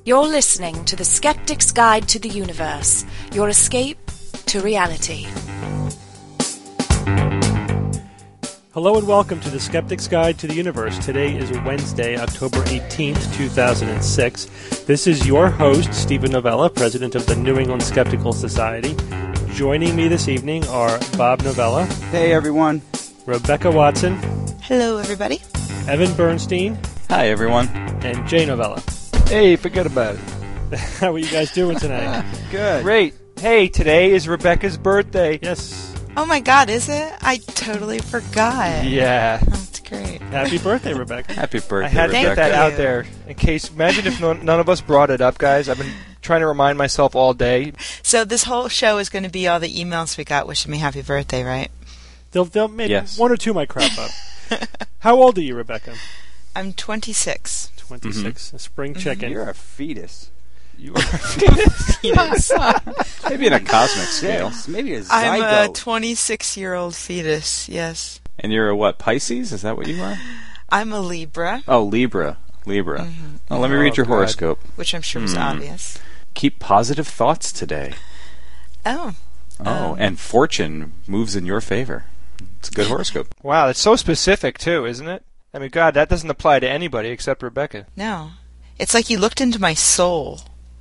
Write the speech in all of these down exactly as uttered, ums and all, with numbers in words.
You're listening to The Skeptic's Guide to the Universe, your escape to reality. Hello and welcome to The Skeptic's Guide to the Universe. Today is Wednesday, October eighteenth, two thousand six. This is your host, Stephen Novella, president of the New England Skeptical Society. Joining me this evening are Bob Novella. Hey, everyone. Rebecca Watson. Hello, everybody. Evan Bernstein. Hi, everyone. And Jay Novella. Hey, forget about it. How are you guys doing tonight? Good. Great. Hey, today is Rebecca's birthday. Yes. Oh my god, is it? I totally forgot. Yeah. That's great. Happy birthday, Rebecca. Happy birthday, I had to Rebecca. get that Thank out you. there in case. Imagine if no, none of us brought it up, guys. I've been trying to remind myself all day. So this whole show is going to be all the emails we got wishing me happy birthday, right? They'll, they'll maybe Yes. one or two might crop up. How old are you, Rebecca? I'm twenty-six. twenty-six. Mm-hmm. A spring chicken. You're a fetus. You are Fetus. Maybe in a cosmic scale. Yes, maybe a zygote. I'm a twenty-six-year-old fetus, yes. And you're a what, Pisces? Is that what you are? I'm a Libra, Oh, Libra. Libra. Mm-hmm. Oh, let me Oh, read your God. horoscope. which I'm sure was Hmm. obvious. Keep positive thoughts today. Oh. Oh, Um. and fortune moves in your favor. It's a good horoscope. wow. It's so specific too, isn't it? I mean, God, that doesn't apply to anybody except Rebecca. No. It's like you looked into my soul.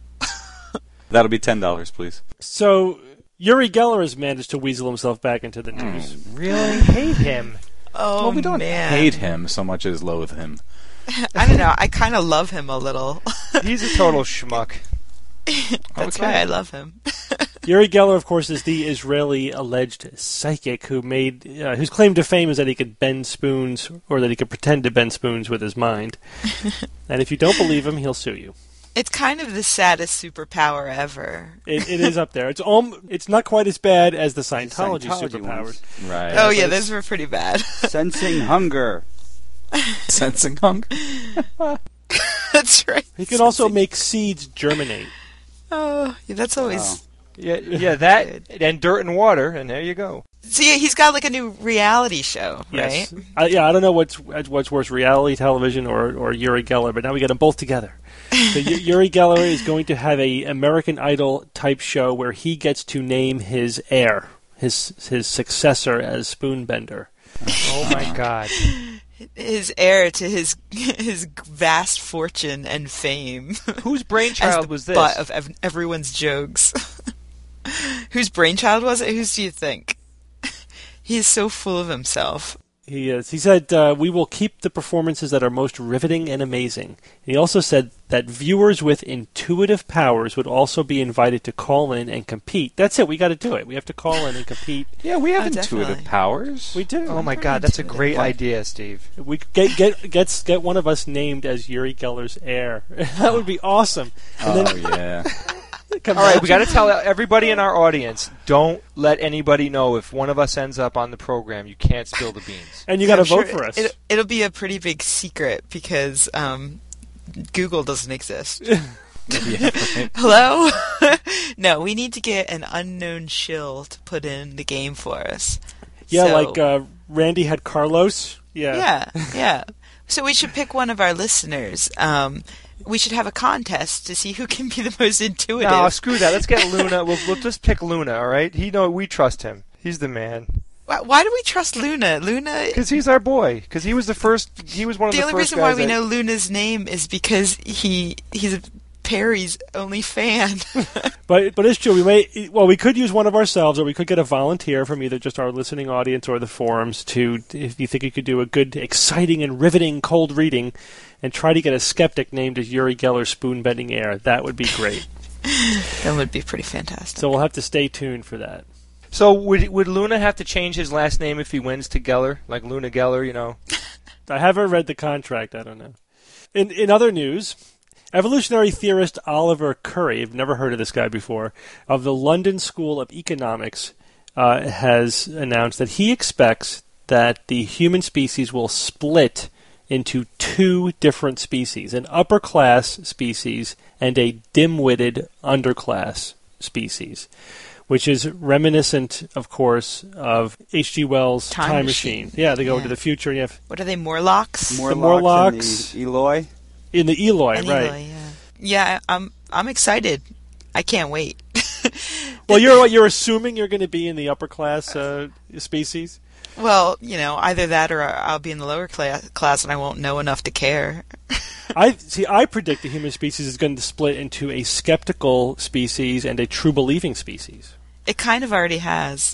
That'll be ten dollars, please. So, Uri Geller has managed to weasel himself back into the Hmm. news. Really hate him. Oh, well, we don't man. hate him so much as loathe him. I don't know. I kind of love him a little. He's a total schmuck. That's Okay. why I love him. Uri Geller, of course, is the Israeli alleged psychic who made, uh, whose claim to fame is that he could bend spoons, or that he could pretend to bend spoons with his mind. And if you don't believe him, he'll sue you. It's kind of the saddest superpower ever. It, it is up there. It's om- It's not quite as bad as the Scientology, Scientology superpowers. ones. Right. Oh, yeah, but those were pretty bad. Sensing hunger. Sensing hunger. That's right. He can also make seeds germinate. Oh, yeah, that's always... Wow. Yeah, yeah, that and dirt and water, and there you go. So, yeah, he's got like a new reality show, Yes. right? I, yeah, I don't know what's what's worse, reality television or, or Uri Geller, but now we got them both together. So Y- Uri Geller is going to have a American Idol type show where he gets to name his heir, his his successor as Spoonbender. Oh my God. His heir to his his vast fortune and fame. Whose As brainchild the was this? butt of ev- everyone's jokes. Whose brainchild was it? Whose do you think? He is so full of himself. He is. He said, uh, "We will keep the performances that are most riveting and amazing." He also said that viewers with intuitive powers would also be invited to call in and compete. That's it. We got to do it. We have to call in and compete. Yeah, we have Oh, intuitive definitely. powers. We do. Oh my Very God, that's a intuitive. great What? idea, Steve. We could get get get get one of us named as Uri Geller's heir. That would be awesome. And Oh, yeah. Come All right, back- we got to tell everybody in our audience, don't let anybody know if one of us ends up on the program. You can't spill the beans. and you got to I'm vote sure for us. It, it'll be a pretty big secret because um, Google doesn't exist. Yeah, right. Hello? No, we need to get an unknown shill to put in the game for us. yeah, So- like uh, Randy had Carlos. Yeah. Yeah, yeah. So we should pick one of our listeners. Um, we should have a contest to see who can be the most intuitive. No, screw that. Let's get Luna. We'll, we'll just pick Luna, all right? He know we trust him. He's the man. Why, why do we trust Luna? Luna. Because he's our boy. Because he was the first. He was one of The the, only first reason why guys we that- know Luna's name is because he he's a Perry's only fan. But but it's true. We may well we could use one of ourselves, or we could get a volunteer from either just our listening audience or the forums to, if you think you could do a good, exciting, and riveting cold reading, and try to get a skeptic named as Uri Geller spoon-bending heir. That would be great. That would be pretty fantastic. So we'll have to stay tuned for that. So would would Luna have to change his last name if he wins to Geller, like Luna Geller? You know. I haven't read the contract. I don't know. In in other news, evolutionary theorist Oliver Curry, I've never heard of this guy before, of the London School of Economics, uh, has announced that he expects that the human species will split into two different species, an upper-class species and a dim-witted underclass species, which is reminiscent, of course, of H G Wells' Time Time, Machine. Machine. Yeah, they go Yeah. into the future, and you have What are they, Morlocks? Morlocks, Morlocks. and the Eloi. in the Eloy, And right? Eloy, yeah. Yeah, I'm I'm excited. I can't wait. Well, you're what you're assuming you're going to be in the upper class uh, species. Well, you know, either that or I'll be in the lower class, class and I won't know enough to care. I see. I predict the human species is going to split into a skeptical species and a true believing species. It kind of already has.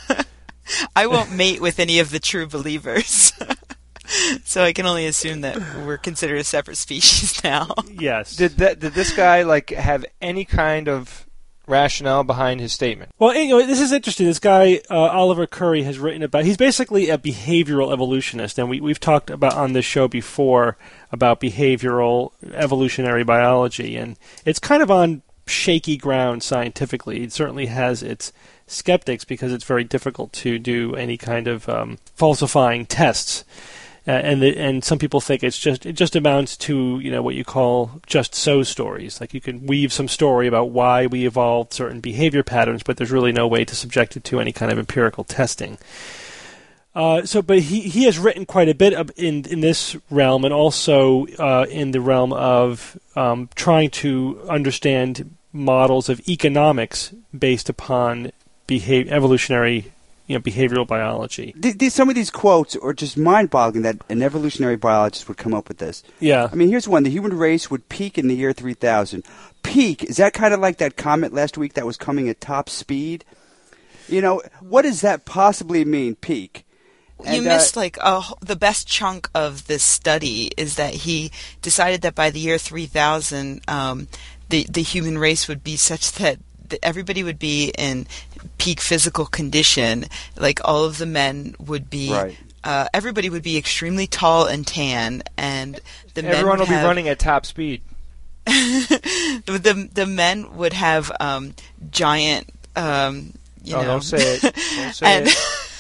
I won't mate with any of the true believers. So I can only assume that we're considered a separate species now. Yes. Did that? Did this guy like have any kind of rationale behind his statement? Well, you know, this is interesting. This guy, uh, Oliver Curry, has written about... He's basically a behavioral evolutionist, and we, we've talked about on this show before about behavioral evolutionary biology, and it's kind of on shaky ground scientifically. It certainly has its skeptics because it's very difficult to do any kind of um, falsifying tests. Uh, and the, and some people think it's just it just amounts to, you know, what you call just so stories. Like you can weave some story about why we evolved certain behavior patterns, but there's really no way to subject it to any kind of empirical testing. Uh, so, but he, he has written quite a bit of in in this realm, and also uh, in the realm of um, trying to understand models of economics based upon behav- evolutionary. You know, behavioral biology. These, some of these quotes are just mind-boggling that an evolutionary biologist would come up with this. Yeah. I mean, here's one. The human race would peak in the year three thousand. Peak, is that kind of like that comet last week that was coming at top speed? You know, what does that possibly mean, peak? And, you missed uh, like a, the best chunk of this study is that he decided that by the year three thousand, um, the, the human race would be such that everybody would be in peak physical condition. Like all of the men would be, right. uh, everybody would be extremely tall and tan, and the men everyone would will have, be running at top speed. the, the the men would have um, giant, um, you oh, know, don't say it. Don't say and,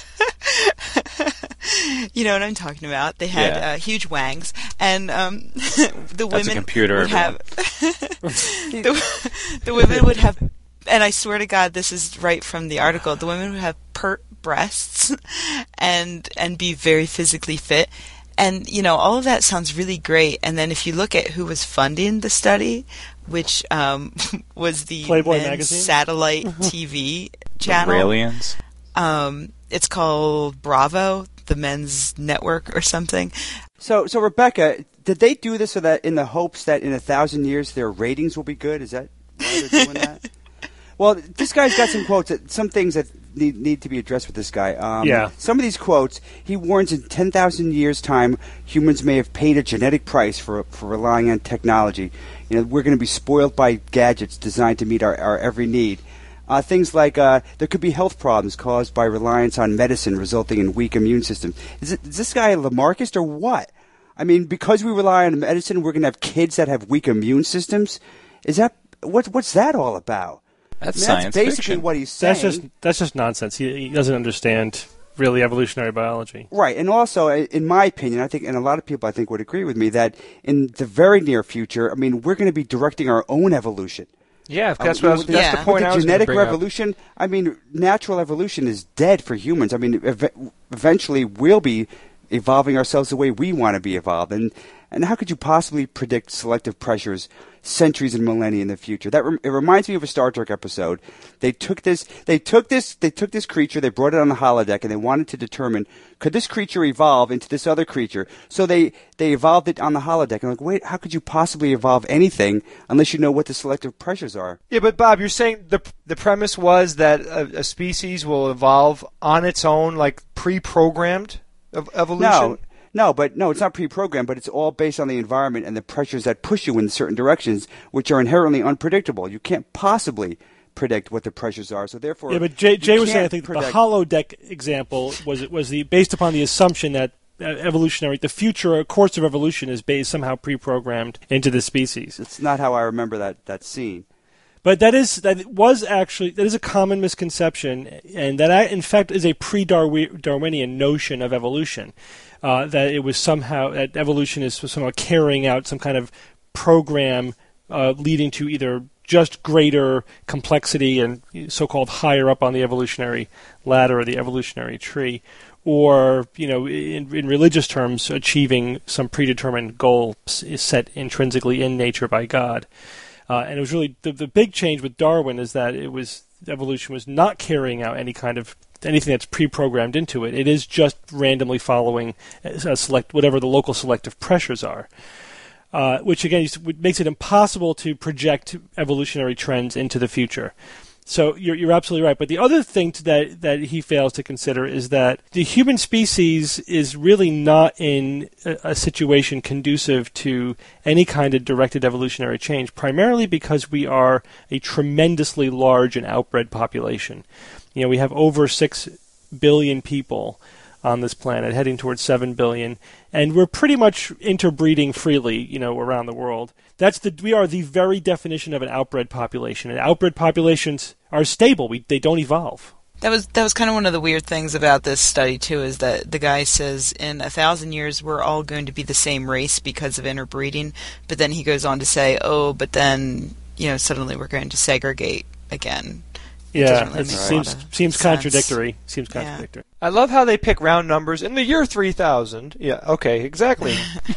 it. You know what I'm talking about. They had Yeah. uh, huge wangs, and um, the That's women a computer, would have the, the women would have. And I swear to God, this is right from the article. The women would have pert breasts and and be very physically fit. And, you know, all of that sounds really great. And then if you look at who was funding the study, which um, was the Playboy men's magazine? satellite T V channel. Aliens. Um, it's called Bravo, the men's network or something. So, so Rebecca, did they do this so that in the hopes that in a thousand years their ratings will be good? Is that why they're doing that? Well, this guy's got some quotes, that, some things that need, need to be addressed with this guy. Um, yeah. Some of these quotes, he warns in ten thousand years' time, humans may have paid a genetic price for for relying on technology. You know, we're going to be spoiled by gadgets designed to meet our, our every need. Uh, things like uh, there could be health problems caused by reliance on medicine, resulting in weak immune systems. Is, it, is this guy a Lamarckist or what? I mean, because we rely on medicine, we're going to have kids that have weak immune systems? Is that what? What's that all about? That's I mean, science that's basically fiction. what he's saying. That's just that's just nonsense. He, he doesn't understand really evolutionary biology. Right, and also, in my opinion, I think, and a lot of people I think would agree with me, that in the very near future, I mean, we're going to be directing our own evolution. Yeah, that's, Uh, what I was, with the- that's Yeah. the point With I the was going to genetic bring up. revolution, I mean, natural evolution is dead for humans. I mean, ev- eventually we'll be evolving ourselves the way we want to be evolved. And, and how could you possibly predict selective pressures centuries and millennia in the future? That rem- it reminds me of a Star Trek episode. They took this, they took this, they took this creature, they brought it on the holodeck, and they wanted to determine, could this creature evolve into this other creature? So they, they evolved it on the holodeck. And like, wait, how could you possibly evolve anything unless you know what the selective pressures are? Yeah, but Bob, you're saying the the premise was that a, a species will evolve on its own, like pre-programmed of evolution? No, no, but no, it's not pre-programmed, but it's all based on the environment and the pressures that push you in certain directions, which are inherently unpredictable. You can't possibly predict what the pressures are, so therefore, Yeah, but Jay, Jay you was saying I can't think predict- the holodeck example was was the based upon the assumption that uh, evolutionary the future course of evolution is based somehow pre-programmed into the species. It's not how I remember that, that scene. But that is that was actually that is a common misconception, and that in fact is a pre-Darwinian notion of evolution. Uh, that it was somehow that evolution is somehow carrying out some kind of program uh, leading to either just greater complexity and so-called higher up on the evolutionary ladder or the evolutionary tree, or, you know, in, in religious terms, achieving some predetermined goal is set intrinsically in nature by God. Uh, and it was really the, the big change with Darwin is that it was evolution was not carrying out any kind of anything that's pre-programmed into it. It is just randomly following a select whatever the local selective pressures are, uh, which again makes it impossible to project evolutionary trends into the future. So you're, you're absolutely right. But the other thing to that that he fails to consider is that the human species is really not in a, a situation conducive to any kind of directed evolutionary change, primarily because we are a tremendously large and outbred population. You know, we have over six billion people on this planet, heading towards seven billion, and we're pretty much interbreeding freely, you know, around the world. That's the we are the very definition of an outbred population. And outbred populations are stable; we they don't evolve. That was that was kind of one of the weird things about this study too, is that the guy says in a thousand years we're all going to be the same race because of interbreeding, but then he goes on to say, oh, but then you know suddenly we're going to segregate again. Yeah, really it seems seems sense. contradictory. Seems contradictory. Yeah. I love how they pick round numbers in the year three thousand. Yeah, okay, exactly.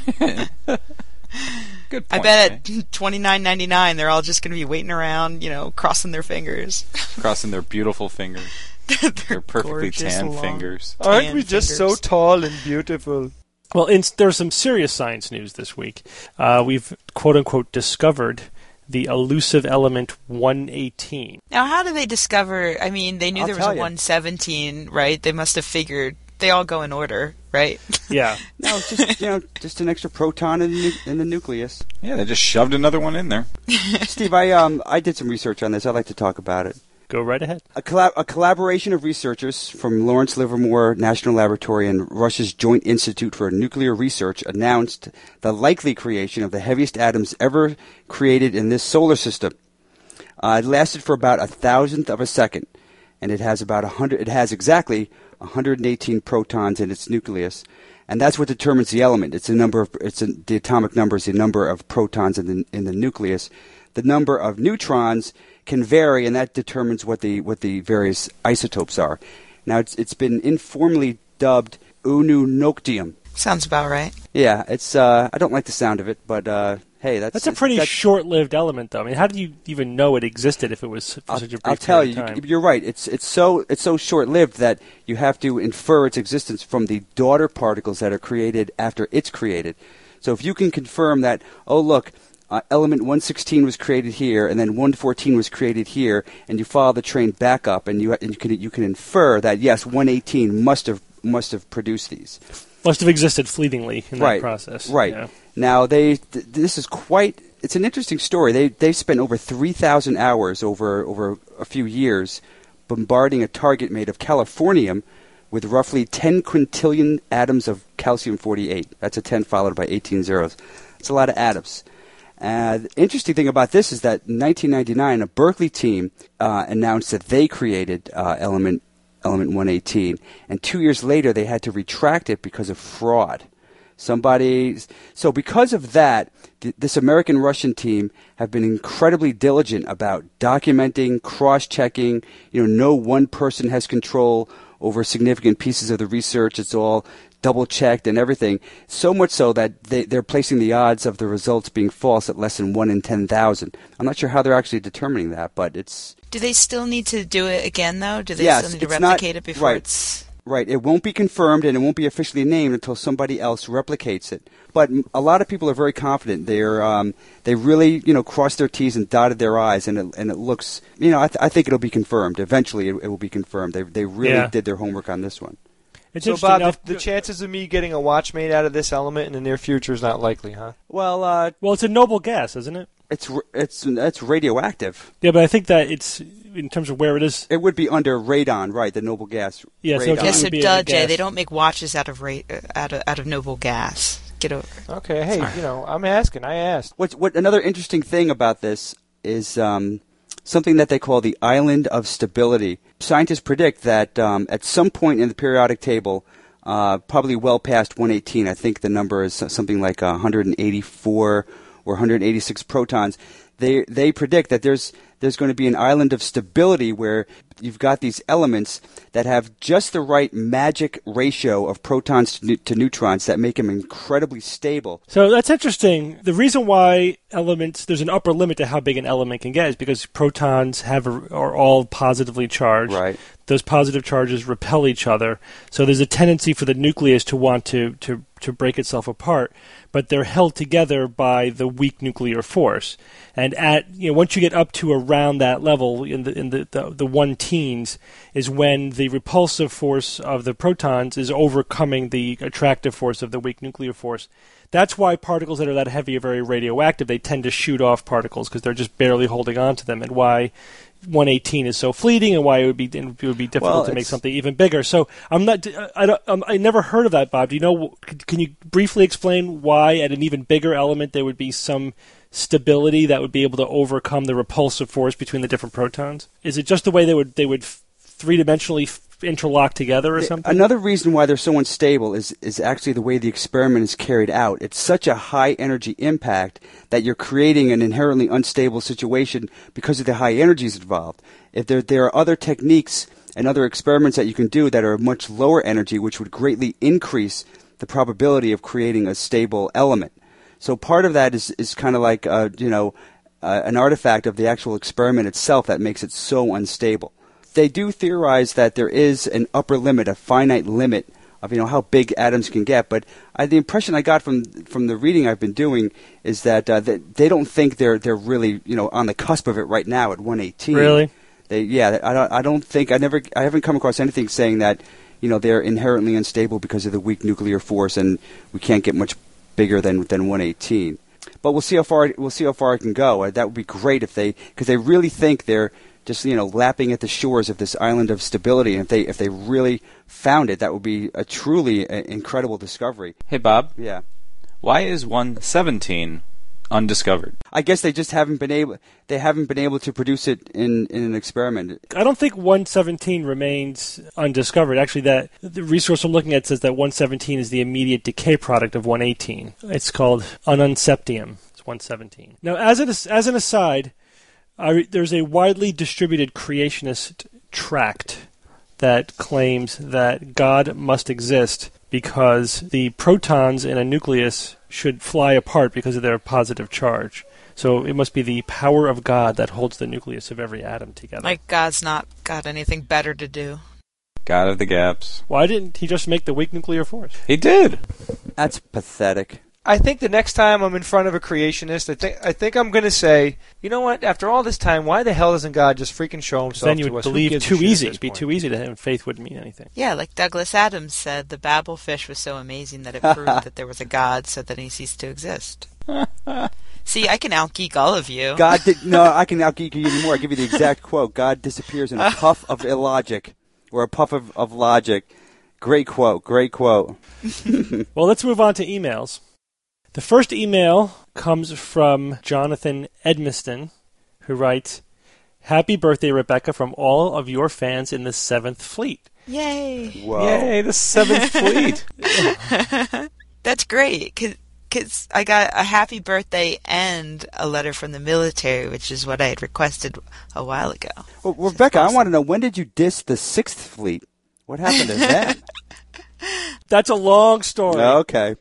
Good point. I bet at twenty-nine ninety-nine they're all just going to be waiting around, you know, crossing their fingers. Crossing their beautiful fingers. Their Their perfectly gorgeous, tan long, fingers. Aren't tan we just fingers. so tall and beautiful? Well, in, there's some serious science news this week. Uh, we've quote unquote discovered the elusive element one eighteen. Now, how did they discover? I mean, they knew I'll there was tell a you. one seventeen, right? They must have figured they all go in order, right? Yeah. No, it's just you know, just an extra proton in the, nu- in the nucleus. Yeah, they just shoved another one in there. Steve, I um I did some research on this. I'd like to talk about it. Go right ahead. A, collab- a collaboration of researchers from Lawrence Livermore National Laboratory and Russia's Joint Institute for Nuclear Research announced the likely creation of the heaviest atoms ever created in this solar system. Uh, it lasted for about a thousandth of a second, and it has about a hundred. It has exactly one hundred eighteen protons in its nucleus, and that's what determines the element. It's the number of it's a, the atomic number is the number of protons in the in the nucleus. The number of neutrons can vary, and that determines what the what the various isotopes are. Now, it's it's been informally dubbed ununoctium. Sounds about right. Yeah, it's uh, I don't like the sound of it, but uh, hey, that's That's a pretty that's, short-lived element, though. I mean, how did you even know it existed if it was for I'll, such a brief I'll tell period you, of time? you're right. It's it's so it's so short-lived that you have to infer its existence from the daughter particles that are created after it's created. So if you can confirm that, oh look, uh, element one sixteen was created here, and then one fourteen was created here, and you follow the train back up, and you and you can you can infer that yes, one eighteen must have must have produced these. Must have existed fleetingly in right, that process. Right. Yeah. Now, they th- this is quite... It's an interesting story. They they spent over three thousand hours over, over a few years bombarding a target made of californium with roughly ten quintillion atoms of calcium forty-eight. That's a ten followed by eighteen zeros. It's a lot of atoms. Uh, the interesting thing about this is that in nineteen ninety-nine, a Berkeley team uh, announced that they created uh, element element one eighteen, and two years later they had to retract it because of fraud. Somebody, so because of that, th- this American-Russian team have been incredibly diligent about documenting, cross-checking. You know, no one person has control over significant pieces of the research. It's all double-checked and everything. So much so that they, they're placing the odds of the results being false at less than one in ten thousand. I'm not sure how they're actually determining that, but it's... Do they still need to do it again, though? Do they Yes, still need to it's not- replicate it before right. it's... Right. It won't be confirmed and it won't be officially named until somebody else replicates it. But m- a lot of people are very confident. They're um, they really you know crossed their T's and dotted their I's, and it, and it looks you know I, th- I think it'll be confirmed eventually. It, it will be confirmed. They they really Yeah. did their homework on this one. It's So, interesting. Bob, now- the, the chances of me getting a watch made out of this element in the near future is not likely, huh? Well, uh, well, it's a noble gas, isn't it? it's r- it's it's radioactive. Yeah, but I think that it's in terms of where it is. It would be under radon, right? The noble gas. Yeah, so radon. it Yeah, so would be a duh, Jay, gas. they don't make watches out of ra- uh, out of out of noble gas. Get over it. Okay, hey, you know, I'm asking. I asked. What what another interesting thing about this is um, something that they call the island of stability. Scientists predict that um, at some point in the periodic table, uh, probably well past one eighteen, I think the number is something like one hundred eighty-four or one hundred eighty-six protons, they they predict that there's there's going to be an island of stability where you've got these elements that have just the right magic ratio of protons to, ne- to neutrons that make them incredibly stable. So that's interesting. The reason why elements, there's an upper limit to how big an element can get is because protons have a, are all positively charged. Right. Those positive charges repel each other. So there's a tendency for the nucleus to want to, to, to break itself apart, but they're held together by the weak nuclear force. And at you know once you get up to around that level in the in the, the, the one teens is when the repulsive force of the protons is overcoming the attractive force of the weak nuclear force. That's why particles that are that heavy are very radioactive. They tend to shoot off particles because they're just barely holding on to them, and why one eighteen is so fleeting, and why it would be it would be difficult well, to make something even bigger. So I'm not I don't um, I never heard of that, Bob. Do you know? Can you briefly explain why at an even bigger element there would be some stability that would be able to overcome the repulsive force between the different protons? Is it just the way they would they would three-dimensionally interlock together or something? Another reason why they're so unstable is is actually the way the experiment is carried out. It's such a high energy impact that you're creating an inherently unstable situation because of the high energies involved. If there there are other techniques and other experiments that you can do that are much lower energy, which would greatly increase the probability of creating a stable element. So part of that is, is kind of like, uh, you know, uh, an artifact of the actual experiment itself that makes it so unstable. They do theorize that there is an upper limit, a finite limit of, you know, how big atoms can get. But I, the impression I got from from the reading I've been doing is that, uh, that they don't think they're they're really, you know, on the cusp of it right now at one eighteen. Really? They, yeah, I don't, I don't think I never I haven't come across anything saying that, you know, they're inherently unstable because of the weak nuclear force and we can't get much bigger than than one eighteen. But we'll see how far we'll see how far it can go. Uh, that would be great if they, because they really think they're just, you know, lapping at the shores of this island of stability. And if they if they really found it, that would be a truly uh, incredible discovery. Hey, Bob. Yeah. Why is one seventeen undiscovered? I guess they just haven't been able they haven't been able to produce it in, in an experiment. I don't think one seventeen remains undiscovered. Actually, that the resource I'm looking at says that one seventeen is the immediate decay product of one eighteen. It's called ununseptium. It's one seventeen. Now, as an as an aside, I, there's a widely distributed creationist tract that claims that God must exist because the protons in a nucleus should fly apart because of their positive charge. So it must be the power of God that holds the nucleus of every atom together. Like God's not got anything better to do. God of the gaps. Why didn't he just make the weak nuclear force? He did. That's pathetic. I think the next time I'm in front of a creationist, I think I think I'm going to say, you know what? After all this time, why the hell doesn't God just freaking show Himself Then you to would us? Who believe gives a too shit at easy. this It'd be point? too easy to him. Faith wouldn't mean anything. Yeah, like Douglas Adams said, the Babel fish was so amazing that it proved that there was a God, so that he ceased to exist. See, I can outgeek all of you. God did no, I can outgeek you even more. I'll give you the exact quote. God disappears in a puff of illogic or a puff of, of logic. Great quote, great quote. Well, let's move on to emails. The first email comes from Jonathan Edmiston, who writes, "Happy birthday, Rebecca, from all of your fans in the Seventh Fleet." Yay! Whoa. Yay, the Seventh Fleet. That's great, because I got a happy birthday and a letter from the military, which is what I had requested a while ago. Well, Rebecca, I want to know, when did you diss the Sixth Fleet? What happened to that? That's a long story. Okay.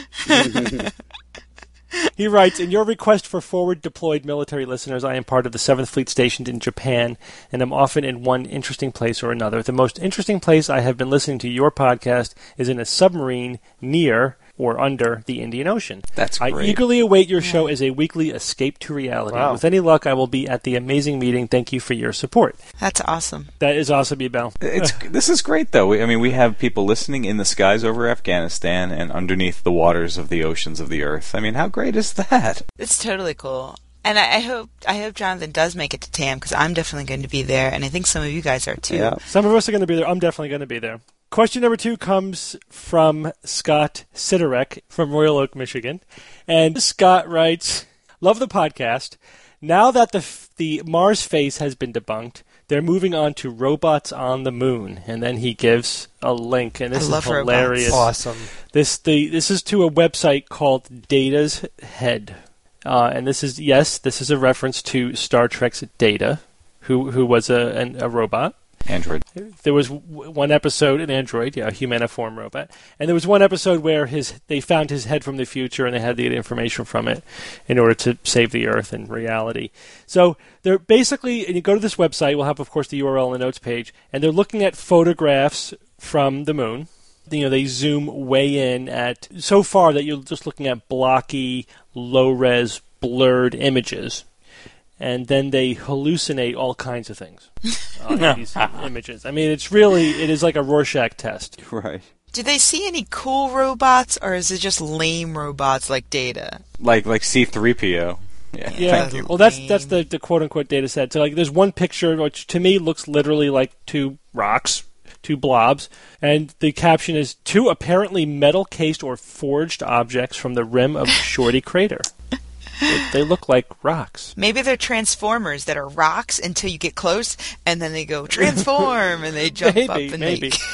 He writes, "In your request for forward deployed military listeners, I am part of the seventh Fleet stationed in Japan, and am often in one interesting place or another. The most interesting place I have been listening to your podcast is in a submarine near or under the Indian Ocean. That's great. I eagerly await your show as a weekly escape to reality. Wow. With any luck, I will be at the amazing meeting. Thank you for your support." That's awesome. That is awesome, Ebel. It's this is great though. We, I mean, we have people listening in the skies over Afghanistan and underneath the waters of the oceans of the earth. I mean, how great is that? It's totally cool. And I, I hope I hope Jonathan does make it to T A M, because I'm definitely going to be there, and I think some of you guys are too. Yeah. Some of us are going to be there. I'm definitely going to be there. Question number two comes from Scott Siderek from Royal Oak, Michigan. And Scott writes, "Love the podcast. Now that the the Mars face has been debunked, they're moving on to robots on the moon." And then he gives a link, and this I is love hilarious. Awesome. This the this is to a website called Data's Head. Uh, and this is, yes, this is a reference to Star Trek's Data, who who was a an, a robot. Android. There was w- one episode, an android, yeah, a humaniform robot, and there was one episode where his they found his head from the future and they had to get information from it in order to save the Earth in reality. So they're basically, and you go to this website, we'll have, of course, the U R L in the notes page, and they're looking at photographs from the moon. You know, they zoom way in at, so far that you're just looking at blocky, low-res, blurred images. And then they hallucinate all kinds of things on these images. I mean, it's really, it is like a Rorschach test. Right. Do they see any cool robots, or is it just lame robots like Data? Like like C three P O. Yeah. Yeah. Thank you. Well, that's that's the, the quote-unquote data set. So, like, there's one picture which, to me, looks literally like two rocks, two blobs, and the caption is, two apparently metal-cased or forged objects from the rim of Shorty Crater. They, they look like rocks. Maybe they're transformers that are rocks until you get close, and then they go transform, and they jump maybe, up and maybe. they...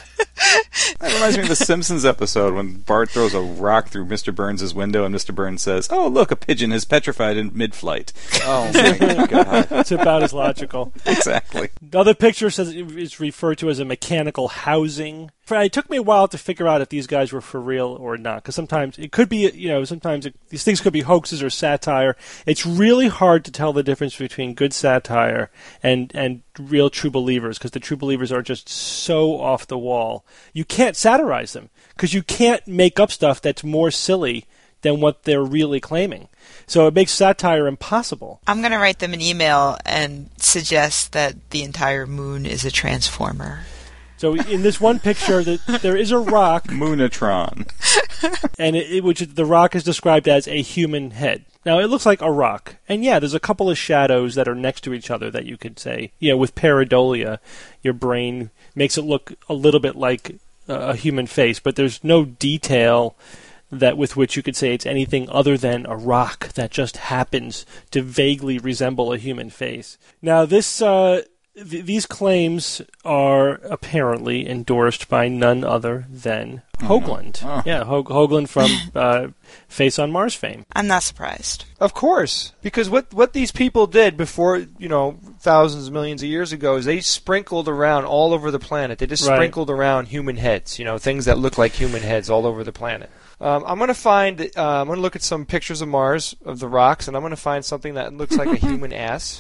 That reminds me of the Simpsons episode when Bart throws a rock through Mister Burns' window and Mister Burns says, "Oh, look, a pigeon is petrified in mid-flight." Oh, my God. It's about as logical. Exactly. The other picture says it's referred to as a mechanical housing. It took me a while to figure out if these guys were for real or not, because sometimes it could be, you know, sometimes it, these things could be hoaxes or satire. It's really hard to tell the difference between good satire and, and real true believers, because the true believers are just so off the wall. You can't satirize them, because you can't make up stuff that's more silly than what they're really claiming. So it makes satire impossible. I'm going to write them an email and suggest that the entire moon is a transformer. So in this one picture, that there is a rock, Moonatron. and it, it, which the rock is described as a human head. Now, it looks like a rock. And yeah, there's a couple of shadows that are next to each other that you could say, you know, with pareidolia, your brain makes it look a little bit like a human face, but there's no detail that with which you could say it's anything other than a rock that just happens to vaguely resemble a human face. Now, this... Uh, These claims are apparently endorsed by none other than Hoagland. Oh. Yeah, Ho- Hoagland from uh, Face on Mars fame. I'm not surprised. Of course, because what what these people did before, you know, thousands of millions of years ago is they sprinkled around all over the planet. They just Right. sprinkled around human heads, you know, things that look like human heads all over the planet. Um, I'm going to find, uh, I'm going to look at some pictures of Mars, of the rocks, and I'm going to find something that looks like a human ass.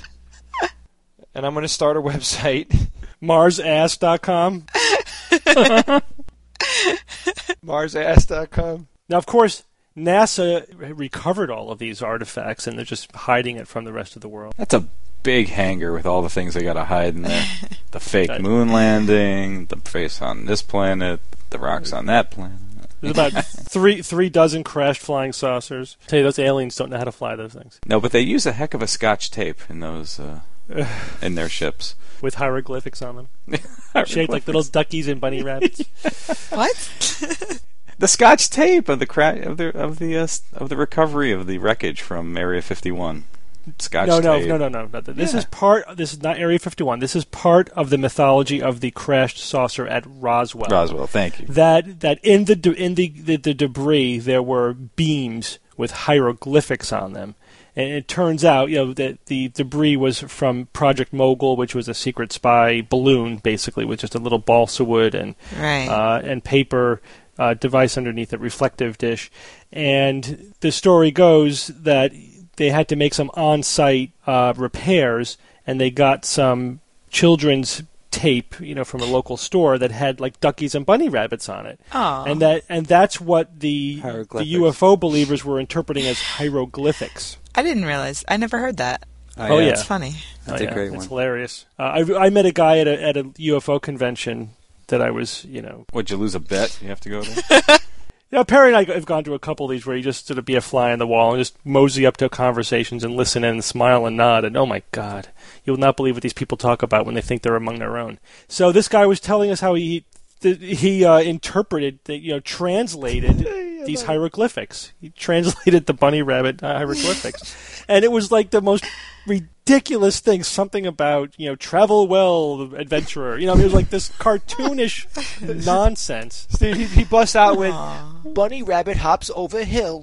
And I'm going to start a website. Mars Ass dot com. Mars Ass dot com. Now, of course, NASA recovered all of these artifacts, and they're just hiding it from the rest of the world. That's a big hanger with all the things they got to hide in there. The fake That- moon landing, the face on this planet, the rocks on that planet. There's about three three dozen crashed flying saucers. I tell you, those aliens don't know how to fly those things. No, but they use a heck of a Scotch tape in those uh, in their ships. With hieroglyphics on them. Shaped like little duckies and bunny rabbits. What? The Scotch tape of the cra- of the of the uh, of the recovery of the wreckage from Area fifty-one. Scotch No, no, tape. no, no, no, no. This Yeah. is part. This is not Area fifty-one. This is part of the mythology of the crashed saucer at Roswell. Roswell, thank you. That that in the de- in the, the the debris there were beams with hieroglyphics on them, and it turns out, you know, that the debris was from Project Mogul, which was a secret spy balloon, basically, with just a little balsa wood and Right. uh, and paper uh, device underneath it, reflective dish. And the story goes that they had to make some on-site uh, repairs, and they got some children's tape, you know, from a local store that had like duckies and bunny rabbits on it. Aw. And that and that's what the the Hieroglyphics. U F O believers were interpreting as hieroglyphics. I didn't realize. I never heard that. Oh, yeah. That's funny. That's Oh, a yeah, great it's one. hilarious. Uh, I I met a guy at a at a U F O convention that I was, you know, Would you lose a bet? You have to go there. you know, Perry and I have gone to a couple of these where you just sort of be a fly on the wall and just mosey up to conversations and listen and smile and nod, and oh my God, you'll not believe what these people talk about when they think they're among their own. So this guy was telling us how he th- he uh, interpreted, the, you know, translated these hieroglyphics. He translated the bunny rabbit hieroglyphics, and it was like the most ridiculous thing. Something about, you know, travel well, adventurer. You know, it was like this cartoonish nonsense. He, he busts out with, "Bunny rabbit hops over hill."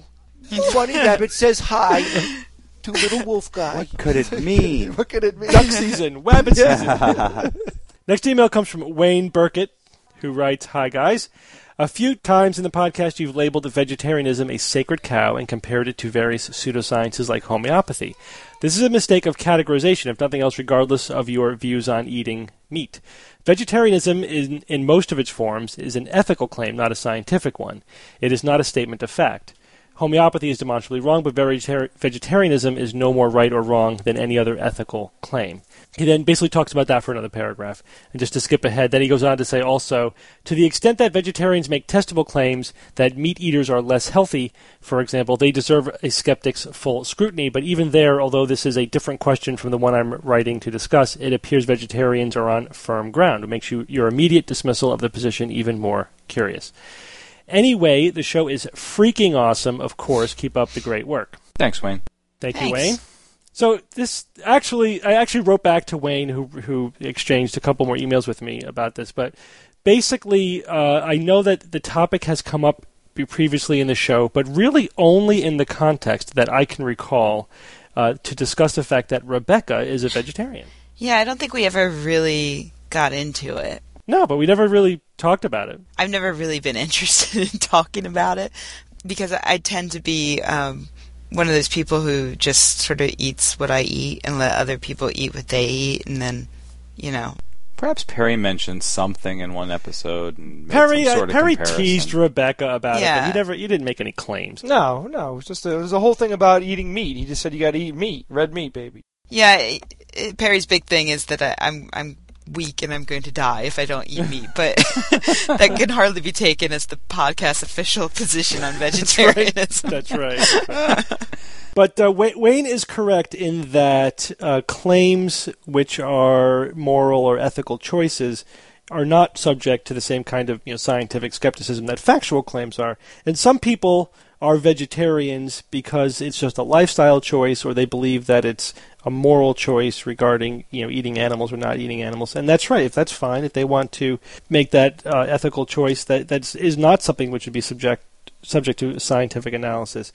Bunny Rabbit says hi to little wolf guy. What could it mean? What could it mean? Duck season, rabbit season. Next email comes from Wayne Burkett, who writes, "Hi guys. A few times in the podcast you've labeled vegetarianism a sacred cow and compared it to various pseudosciences like homeopathy. This is a mistake of categorization, if nothing else, regardless of your views on eating meat. Vegetarianism, in, in most of its forms, is an ethical claim, not a scientific one. It is not a statement of fact. Homeopathy is demonstrably wrong, but vegetar- vegetarianism is no more right or wrong than any other ethical claim." He then basically talks about that for another paragraph. And just to skip ahead, then he goes on to say also, "To the extent that vegetarians make testable claims that meat eaters are less healthy, for example, they deserve a skeptic's full scrutiny. But even there, although this is a different question from the one I'm writing to discuss, it appears vegetarians are on firm ground. It makes you, your immediate dismissal of the position even more curious. Anyway, the show is freaking awesome. Of course, keep up the great work." Thanks, Wayne. Thank Thanks. you, Wayne. So this actually, I actually wrote back to Wayne, who who exchanged a couple more emails with me about this. But basically, uh, I know that the topic has come up previously in the show, but really only in the context that I can recall uh, to discuss the fact that Rebecca is a vegetarian. Yeah, I don't think we ever really got into it. No, but we never really talked about it. I've never really been interested in talking about it because I, I tend to be um, one of those people who just sort of eats what I eat and let other people eat what they eat, and then, you know. Perhaps Perry mentioned something in one episode and made Perry, some sort uh, of Perry comparison. teased Rebecca about Yeah. it, but he never, he didn't make any claims. No, no. It was just a, it was a whole thing about eating meat. He just said you got to eat meat, red meat, baby. Yeah, it, it, Perry's big thing is that I, I'm I'm weak and I'm going to die if I don't eat meat, but that can hardly be taken as the podcast official position on vegetarianism. That's right. That's right. But uh, Wayne is correct in that uh, claims which are moral or ethical choices are not subject to the same kind of, you know, scientific skepticism that factual claims are. And some people are vegetarians because it's just a lifestyle choice, or they believe that it's a moral choice regarding, you know, eating animals or not eating animals. And that's right. If that's fine, if they want to make that uh, ethical choice, that that is not something which would be subject subject to scientific analysis.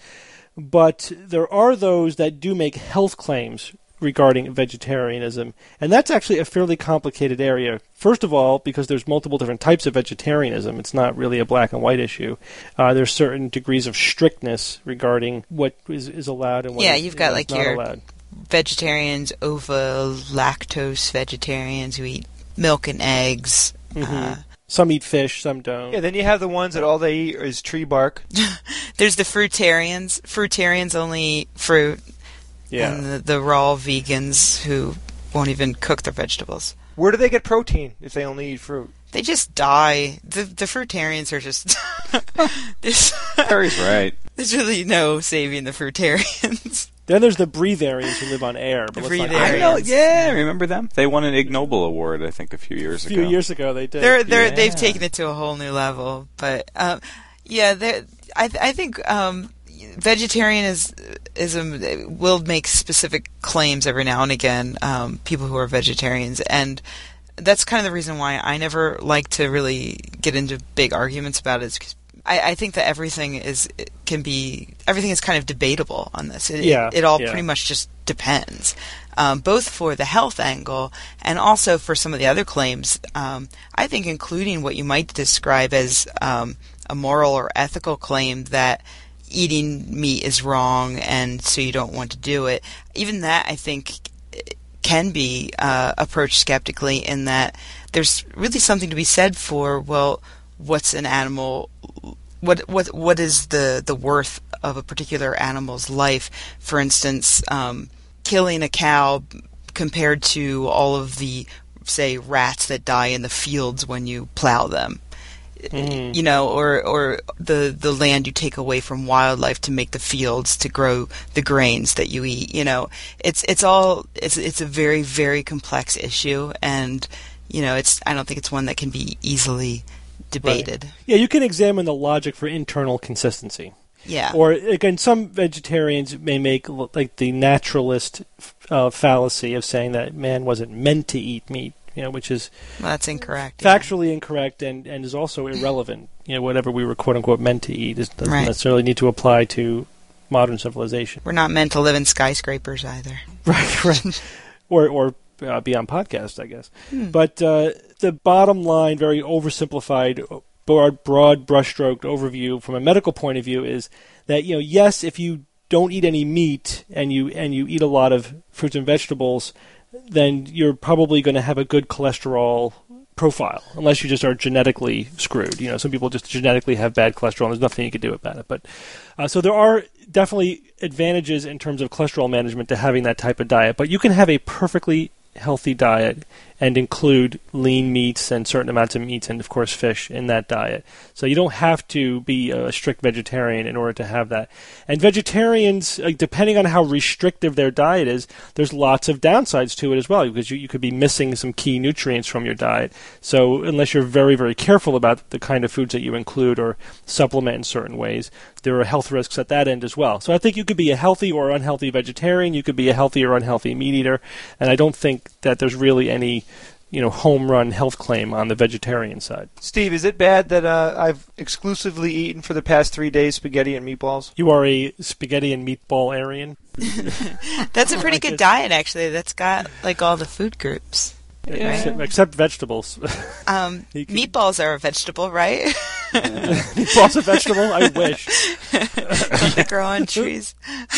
But there are those that do make health claims regarding vegetarianism, and that's actually a fairly complicated area. First of all, because there's multiple different types of vegetarianism, it's not really a black and white issue. Uh, there's certain degrees of strictness regarding what is, is allowed and what Yeah, is, you've got is like not your allowed. vegetarians, ovo-lactose vegetarians who eat milk and eggs. Mm-hmm. Uh, Some eat fish, some don't. Yeah, then you have the ones that all they eat is tree bark. there's the fruitarians. Fruitarians only eat fruit. Yeah. And the, the raw vegans who won't even cook their vegetables. Where do they get protein if they only eat fruit? They just die. The the fruitarians are just... there's, Perry's right. there's really no saving the fruitarians. Then there's the breatharians who live on air. But The let's not- breatharians. I know, yeah, remember them? They won an Ig Nobel award, I think, a few years A few ago. years ago they did. They're they're Yeah. they've taken it to a whole new level. But um, yeah, they're- I th- I think um, vegetarianism will make specific claims every now and again. Um, people who are vegetarians, and that's kind of the reason why I never like to really get into big arguments about it. Is 'cause I, I think that everything is can be everything is kind of debatable on this. It, Yeah, it, it all yeah. pretty much just depends, um, both for the health angle and also for some of the other claims. Um, I think including what you might describe as um, a moral or ethical claim that eating meat is wrong and so you don't want to do it. Even that, I think, can be uh, approached skeptically in that there's really something to be said for, well, what's an animal, what what what is the, the worth of a particular animal's life? For instance, um, killing a cow compared to all of the, say, rats that die in the fields when you plow them. Mm. You know, or or the the land you take away from wildlife to make the fields to grow the grains that you eat. You know, it's it's all it's it's a very very complex issue, and you know, it's I don't think it's one that can be easily debated. Right. Yeah, you can examine the logic for internal consistency. Yeah. Or again, some vegetarians may make l- like the naturalist uh, fallacy of saying that man wasn't meant to eat meat. You know, which is Well, that's incorrect. yeah. factually incorrect and, and is also irrelevant. You know, whatever we were quote unquote meant to eat is, doesn't Right. necessarily need to apply to modern civilization. We're not meant to live in skyscrapers either. Right, right. or or uh, be on podcasts, I guess. Hmm. But uh, the bottom line, very oversimplified, broad, broad brushstroked overview from a medical point of view is that, you know, yes, if you don't eat any meat and you and you eat a lot of fruits and vegetables, then you're probably going to have a good cholesterol profile, unless you just are genetically screwed. You know, some people just genetically have bad cholesterol, and there's nothing you can do about it. But uh, so there are definitely advantages in terms of cholesterol management to having that type of diet. But you can have a perfectly healthy diet and include lean meats and certain amounts of meats and, of course, fish in that diet. So you don't have to be a strict vegetarian in order to have that. And vegetarians, depending on how restrictive their diet is, there's lots of downsides to it as well, because you, you could be missing some key nutrients from your diet. So unless you're very, very careful about the kind of foods that you include or supplement in certain ways, there are health risks at that end as well. So I think you could be a healthy or unhealthy vegetarian, you could be a healthy or unhealthy meat eater, and I don't think that there's really any, you know, home run health claim on the vegetarian side. Steve, is it bad that uh, I've exclusively eaten for the past three days spaghetti and meatballs? You are a spaghetti and meatball Aryan? That's a pretty good diet, actually. That's got, like, all the food groups. Yeah. Except, except vegetables. Um, meatballs are a vegetable, right? Meatballs a vegetable? I wish. They grow on trees.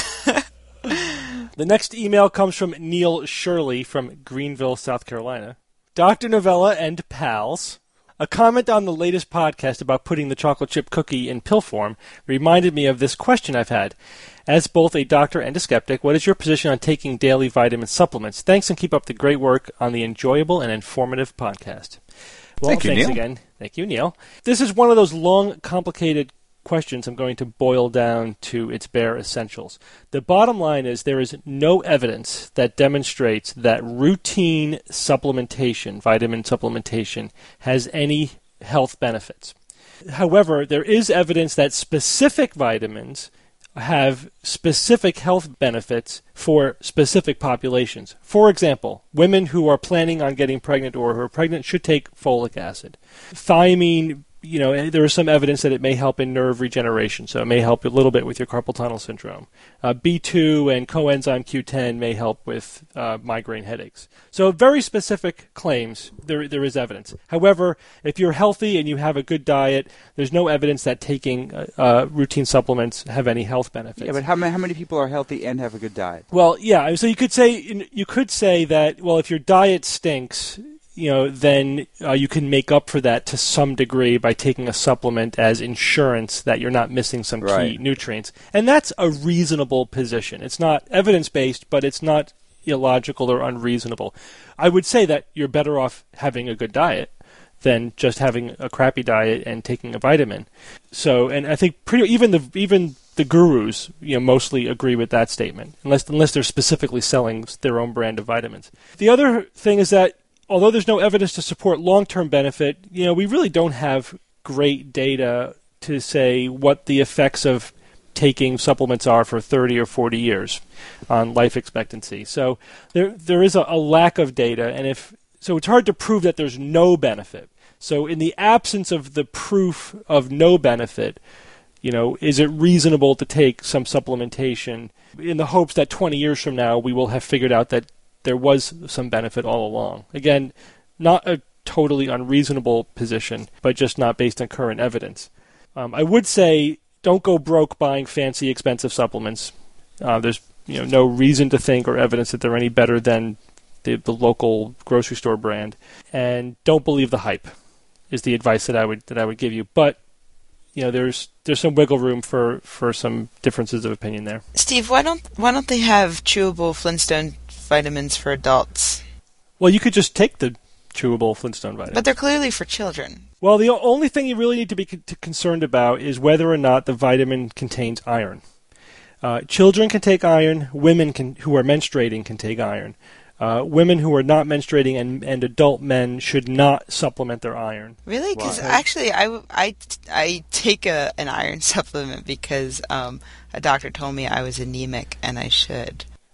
The next email comes from Neil Shirley from Greenville, South Carolina. Doctor Novella and pals, a comment on the latest podcast about putting the chocolate chip cookie in pill form reminded me of this question I've had. As both a doctor and a skeptic, what is your position on taking daily vitamin supplements? Thanks, and keep up the great work on the enjoyable and informative podcast. Well, Thank you, thanks Neil. again. Thank you, Neil. This is one of those long, complicated questions I'm going to boil down to its bare essentials. The bottom line is there is no evidence that demonstrates that routine supplementation, vitamin supplementation, has any health benefits. However, there is evidence that specific vitamins have specific health benefits for specific populations. For example, women who are planning on getting pregnant or who are pregnant should take folic acid. Thiamine, you know, there is some evidence that it may help in nerve regeneration, so it may help a little bit with your carpal tunnel syndrome. Uh, B two and coenzyme Q ten may help with uh, migraine headaches. So very specific claims, there there is evidence. However, if you're healthy and you have a good diet, there's no evidence that taking uh, uh, routine supplements have any health benefits. Yeah, but how many, how many people are healthy and have a good diet? Well, yeah, so you could say you could say that, well, if your diet stinks, you know, then uh, you can make up for that to some degree by taking a supplement as insurance that you're not missing some key Right. nutrients. And that's a reasonable position. It's not evidence-based, but it's not illogical or unreasonable. I would say that you're better off having a good diet than just having a crappy diet and taking a vitamin. So, and I think pretty even the even the gurus, you know, mostly agree with that statement, unless unless they're specifically selling their own brand of vitamins. The other thing is that although there's no evidence to support long-term benefit, you know, we really don't have great data to say what the effects of taking supplements are for thirty or forty years on life expectancy. So there there is a, a lack of data, and if so it's hard to prove that there's no benefit. So in the absence of the proof of no benefit, you know, is it reasonable to take some supplementation in the hopes that twenty years from now we will have figured out that there was some benefit all along? Again, not a totally unreasonable position, but just not based on current evidence. Um, I would say don't go broke buying fancy, expensive supplements. Uh, there's you know no reason to think or evidence that they're any better than the, the local grocery store brand. And don't believe the hype is the advice that I would that I would give you. But you know, there's there's some wiggle room for, for some differences of opinion there. Steve, why don't why don't they have chewable Flintstone vitamins for adults? Well, you could just take the chewable Flintstone vitamins. But they're clearly for children. Well, the only thing you really need to be con- concerned about is whether or not the vitamin contains iron. Uh, children can take iron. Women can, who are menstruating can take iron. Uh, women who are not menstruating and, and adult men should not supplement their iron. Really? Because Why? actually, I, I, I take a, an iron supplement because um, a doctor told me I was anemic and I should.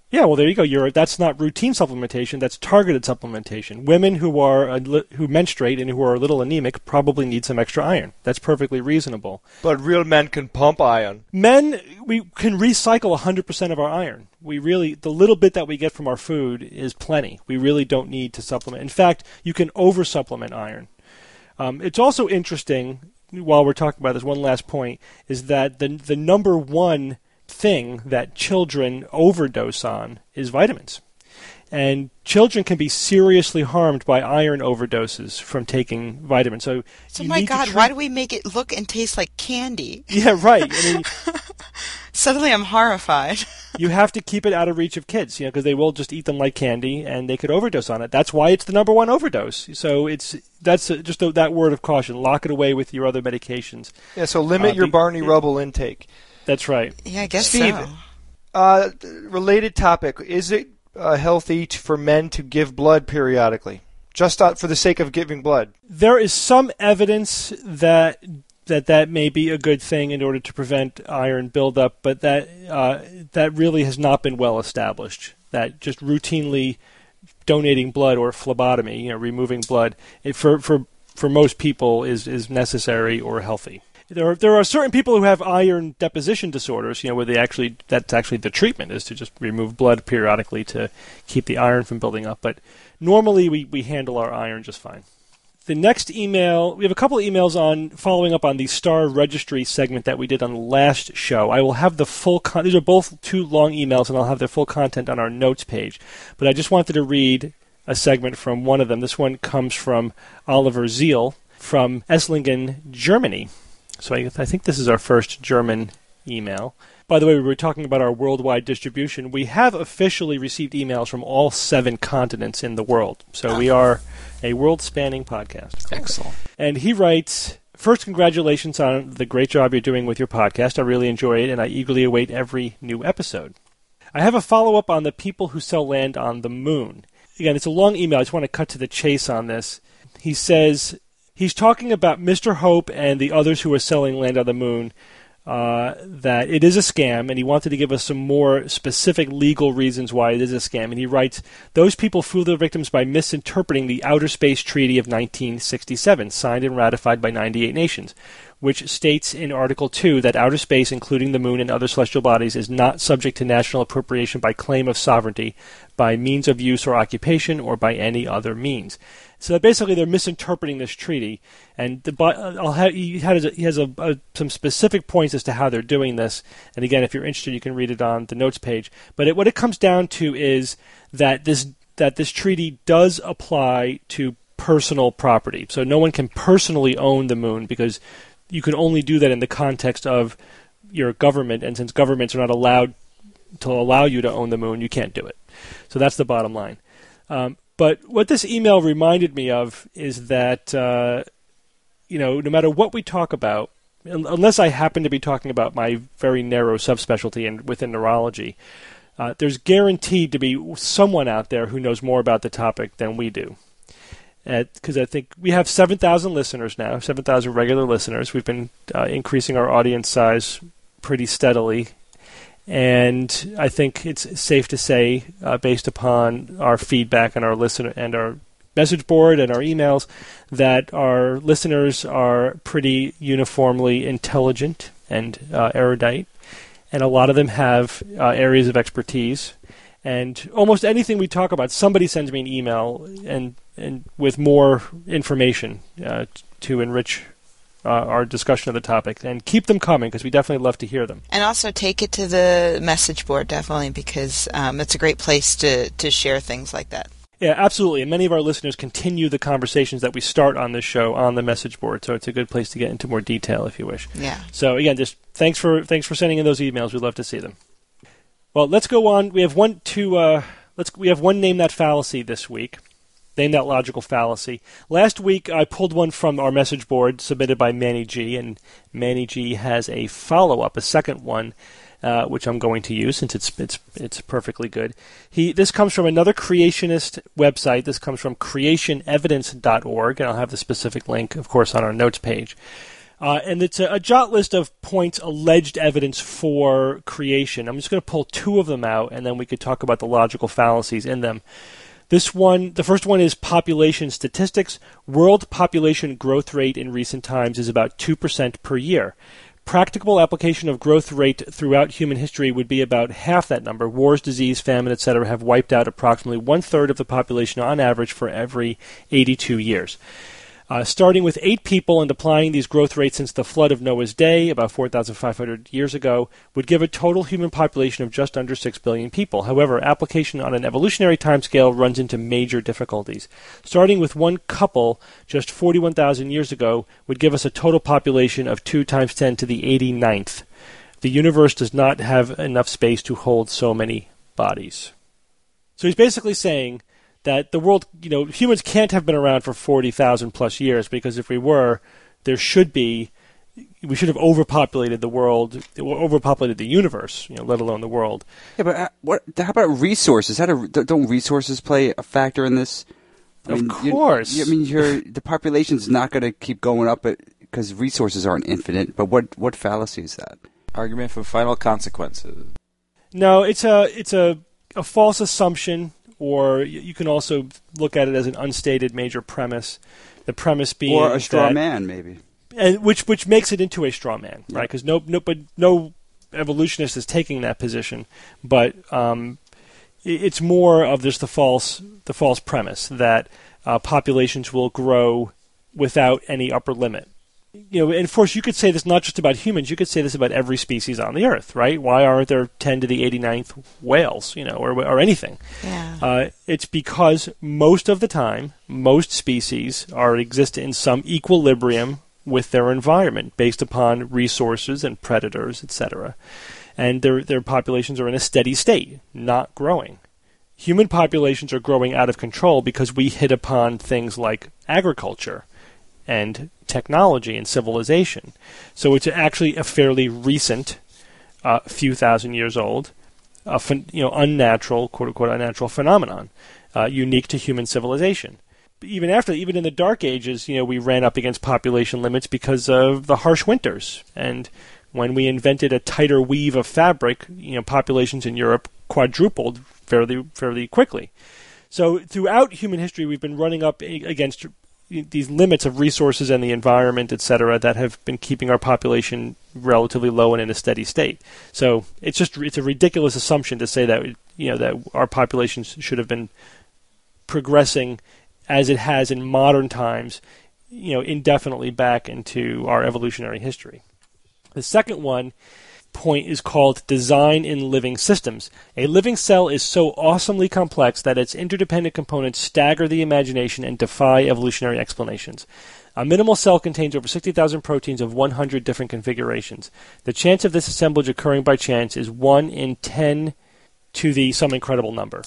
Yeah, well, there you go. You're, that's not routine supplementation. That's targeted supplementation. Women who are a li- who menstruate and who are a little anemic probably need some extra iron. That's perfectly reasonable. But real men can pump iron. Men, we can recycle one hundred percent of our iron. We really, the little bit that we get from our food is plenty. We really don't need to supplement. In fact, you can over-supplement iron. Um, it's also interesting, while we're talking about this, one last point, is that the the number one thing that children overdose on is vitamins. And children can be seriously harmed by iron overdoses from taking vitamins. So, so you my need God, to treat... why do we make it look and taste like candy? Yeah, right. I mean, suddenly I'm horrified. You have to keep it out of reach of kids, you know, because they will just eat them like candy, and they could overdose on it. That's why it's the number one overdose. So it's that's a, just a, that word of caution. Lock it away with your other medications. Yeah. So limit uh, your be, Barney Rubble intake. That's right. Yeah, I guess Steve, so. Uh, related topic: is it uh, healthy t- for men to give blood periodically, just uh, for the sake of giving blood? There is some evidence that. that that may be a good thing in order to prevent iron buildup, but that uh, that really has not been well established. That just routinely donating blood or phlebotomy, you know, removing blood, it, for for for most people is is necessary or healthy. There are, there are certain people who have iron deposition disorders, you know, where they actually that's actually the treatment is to just remove blood periodically to keep the iron from building up. But normally we, we handle our iron just fine. The next email, we have a couple of emails on following up on the Star Registry segment that we did on the last show. I will have the full, con- these are both two long emails, and I'll have the full content on our notes page. But I just wanted to read a segment from one of them. This one comes from Oliver Zeal from Esslingen, Germany. So I, I think this is our first German email. By the way, we were talking about our worldwide distribution. We have officially received emails from all seven continents in the world. So we are a world-spanning podcast. Excellent. And he writes, first, congratulations on the great job you're doing with your podcast. I really enjoy it, and I eagerly await every new episode. I have a follow-up on the people who sell land on the moon. Again, it's a long email. I just want to cut to the chase on this. He says he's talking about Mister Hope and the others who are selling land on the moon, Uh, that it is a scam, and he wanted to give us some more specific legal reasons why it is a scam. And he writes, those people fool their victims by misinterpreting the Outer Space Treaty of nineteen sixty-seven, signed and ratified by ninety-eight nations, which states in Article two that outer space, including the moon and other celestial bodies, is not subject to national appropriation by claim of sovereignty, by means of use or occupation, or by any other means. So basically, they're misinterpreting this treaty, and the, I'll have, he has, a, he has a, a, some specific points as to how they're doing this. And again, if you're interested, you can read it on the notes page. But it, what it comes down to is that this that this treaty does apply to personal property. So no one can personally own the moon, because you can only do that in the context of your government, and since governments are not allowed to allow you to own the moon, you can't do it. So that's the bottom line. Um, But what this email reminded me of is that, uh, you know, no matter what we talk about, unless I happen to be talking about my very narrow subspecialty in, within neurology, uh, there's guaranteed to be someone out there who knows more about the topic than we do. Because I think we have seven thousand listeners now, seven thousand regular listeners. We've been uh, increasing our audience size pretty steadily. And I think it's safe to say, uh, based upon our feedback and our listener and our message board and our emails, that our listeners are pretty uniformly intelligent and uh, erudite, and a lot of them have uh, areas of expertise. And almost anything we talk about, somebody sends me an email and and with more information uh, to enrich Uh, our discussion of the topic, and keep them coming, because we definitely love to hear them. And also take it to the message board, definitely, because um, it's a great place to, to share things like that. Yeah, absolutely. And many of our listeners continue the conversations that we start on this show on the message board, so it's a good place to get into more detail if you wish. Yeah. So again, just thanks for thanks for sending in those emails. We'd love to see them. Well, let's go on. We have one to uh, let's we have one Name That Fallacy this week. Name That Logical Fallacy. Last week, I pulled one from our message board submitted by Manny G, and Manny G has a follow-up, a second one, uh, which I'm going to use since it's it's it's perfectly good. He This comes from another creationist website. This comes from creation evidence dot org, and I'll have the specific link, of course, on our notes page. Uh, and it's a, a jot list of points, alleged evidence for creation. I'm just going to pull two of them out, and then we could talk about the logical fallacies in them. This one, the first one is population statistics. World population growth rate in recent times is about two percent per year. Practicable application of growth rate throughout human history would be about half that number. Wars, disease, famine, et cetera have wiped out approximately one-third of the population on average for every eighty-two years. Uh, starting with eight people and applying these growth rates since the flood of Noah's day, about four thousand five hundred years ago, would give a total human population of just under six billion people. However, application on an evolutionary timescale runs into major difficulties. Starting with one couple just forty-one thousand years ago would give us a total population of two times ten to the eighty-ninth. The universe does not have enough space to hold so many bodies. So he's basically saying that the world, you know, humans can't have been around for forty thousand plus years, because if we were, there should be, we should have overpopulated the world, overpopulated the universe, you know, let alone the world. Yeah, but uh, what? How about resources? How do don't resources play a factor in this? I of mean, course. You, I mean, you're, the population's not going to keep going up because resources aren't infinite. But what what fallacy is that? Argument for final consequences. No, it's a it's a, a false assumption. Or you can also look at it as an unstated major premise. The premise being, or a straw that, man, maybe, and which which makes it into a straw man, yeah. Right? Because no, no, but no evolutionist is taking that position. But um, it's more of just the false the false premise that uh, populations will grow without any upper limit. You know, and of course, you could say this not just about humans. You could say this about every species on the earth, right? Why aren't there ten to the eighty-ninth whales, you know, or or anything? Yeah. Uh, it's because most of the time, most species are exist in some equilibrium with their environment, based upon resources and predators, et cetera, and their their populations are in a steady state, not growing. Human populations are growing out of control because we hit upon things like agriculture and technology and civilization. So it's actually a fairly recent, uh, few thousand years old, uh, ph- you know, unnatural, quote unquote, unnatural phenomenon, uh, unique to human civilization. But even after, even in the Dark Ages, you know, we ran up against population limits because of the harsh winters. And when we invented a tighter weave of fabric, you know, populations in Europe quadrupled fairly, fairly quickly. So throughout human history, we've been running up against these limits of resources and the environment, et cetera, that have been keeping our population relatively low and in a steady state. So it's just it's a ridiculous assumption to say that you know that our populations should have been progressing as it has in modern times, you know, indefinitely back into our evolutionary history. The second one point is called design in living systems. A living cell is so awesomely complex that its interdependent components stagger the imagination and defy evolutionary explanations. A minimal cell contains over sixty thousand proteins of one hundred different configurations. The chance of this assemblage occurring by chance is one in ten to the some incredible number.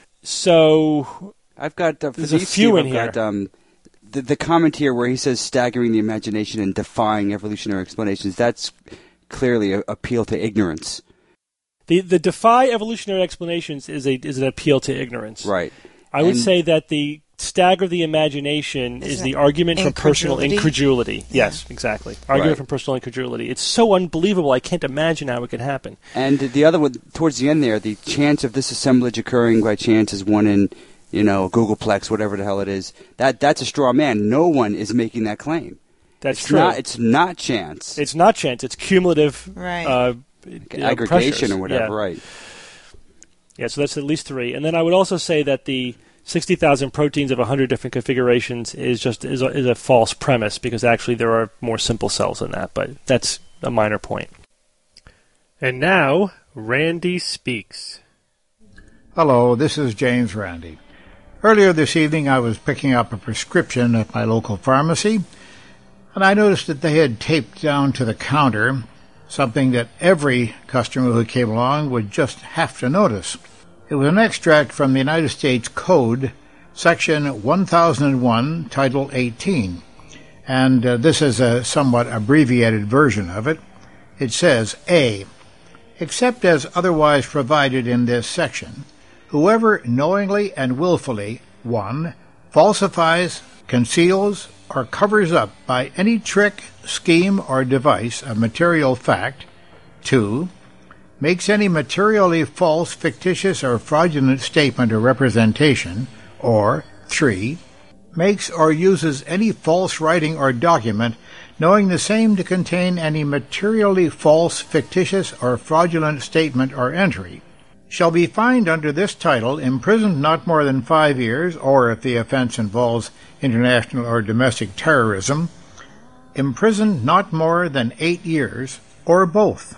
So I've got uh, for there's a these few Steve, in I've here. Got, um, the, the comment here where he says staggering the imagination and defying evolutionary explanations. That's clearly a appeal to ignorance. The the defy evolutionary explanations is a is an appeal to ignorance. Right. I would And- say that the stagger the imagination is, Is the it argument from personal incredulity? incredulity. Yeah. Yes, exactly. Argument Right. from personal incredulity. It's so unbelievable. I can't imagine how it could happen. And the other one, towards the end there, the chance of this assemblage occurring by chance is one in, you know, Googleplex, whatever the hell it is. That that's a straw man. No one is making that claim. That's it's true. Not, it's not chance. It's not chance. It's cumulative Right. uh, you know, aggregation pressures. or whatever, Yeah. right? Yeah, so that's at least three. And then I would also say that the sixty thousand proteins of one hundred different configurations is just is a, is a false premise, because actually there are more simple cells than that, but that's a minor point. And now, Randy speaks. Hello, this is James Randi. Earlier this evening I was picking up a prescription at my local pharmacy, and I noticed that they had taped down to the counter something that every customer who came along would just have to notice. It was an extract from the United States Code, Section one thousand one, Title eighteen, and uh, this is a somewhat abbreviated version of it. It says, A, except as otherwise provided in this section, whoever knowingly and willfully, one, falsifies, conceals, or covers up by any trick, scheme, or device a material fact. Two, makes any materially false, fictitious, or fraudulent statement or representation. Or three, makes or uses any false writing or document, knowing the same to contain any materially false, fictitious, or fraudulent statement or entry, shall be fined under this title, imprisoned not more than five years, or if the offense involves international or domestic terrorism, imprisoned not more than eight years, or both.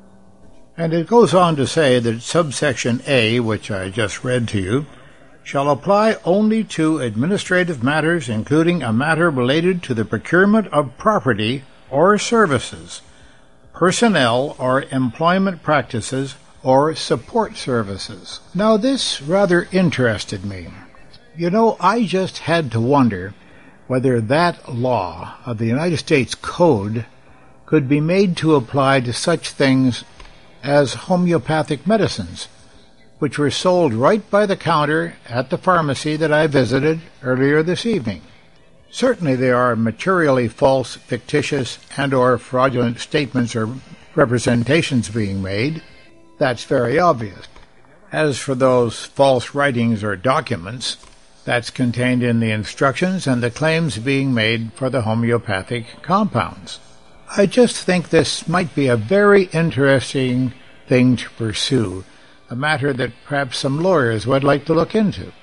And it goes on to say that subsection A, which I just read to you, shall apply only to administrative matters, including a matter related to the procurement of property or services, personnel or employment practices, or support services. Now this rather interested me. You know, I just had to wonder whether that law of the United States Code could be made to apply to such things as homeopathic medicines, which were sold right by the counter at the pharmacy that I visited earlier this evening. Certainly there are materially false, fictitious, and or fraudulent statements or representations being made. That's very obvious. As for those false writings or documents, that's contained in the instructions and the claims being made for the homeopathic compounds. I just think this might be a very interesting thing to pursue, a matter that perhaps some lawyers would like to look into.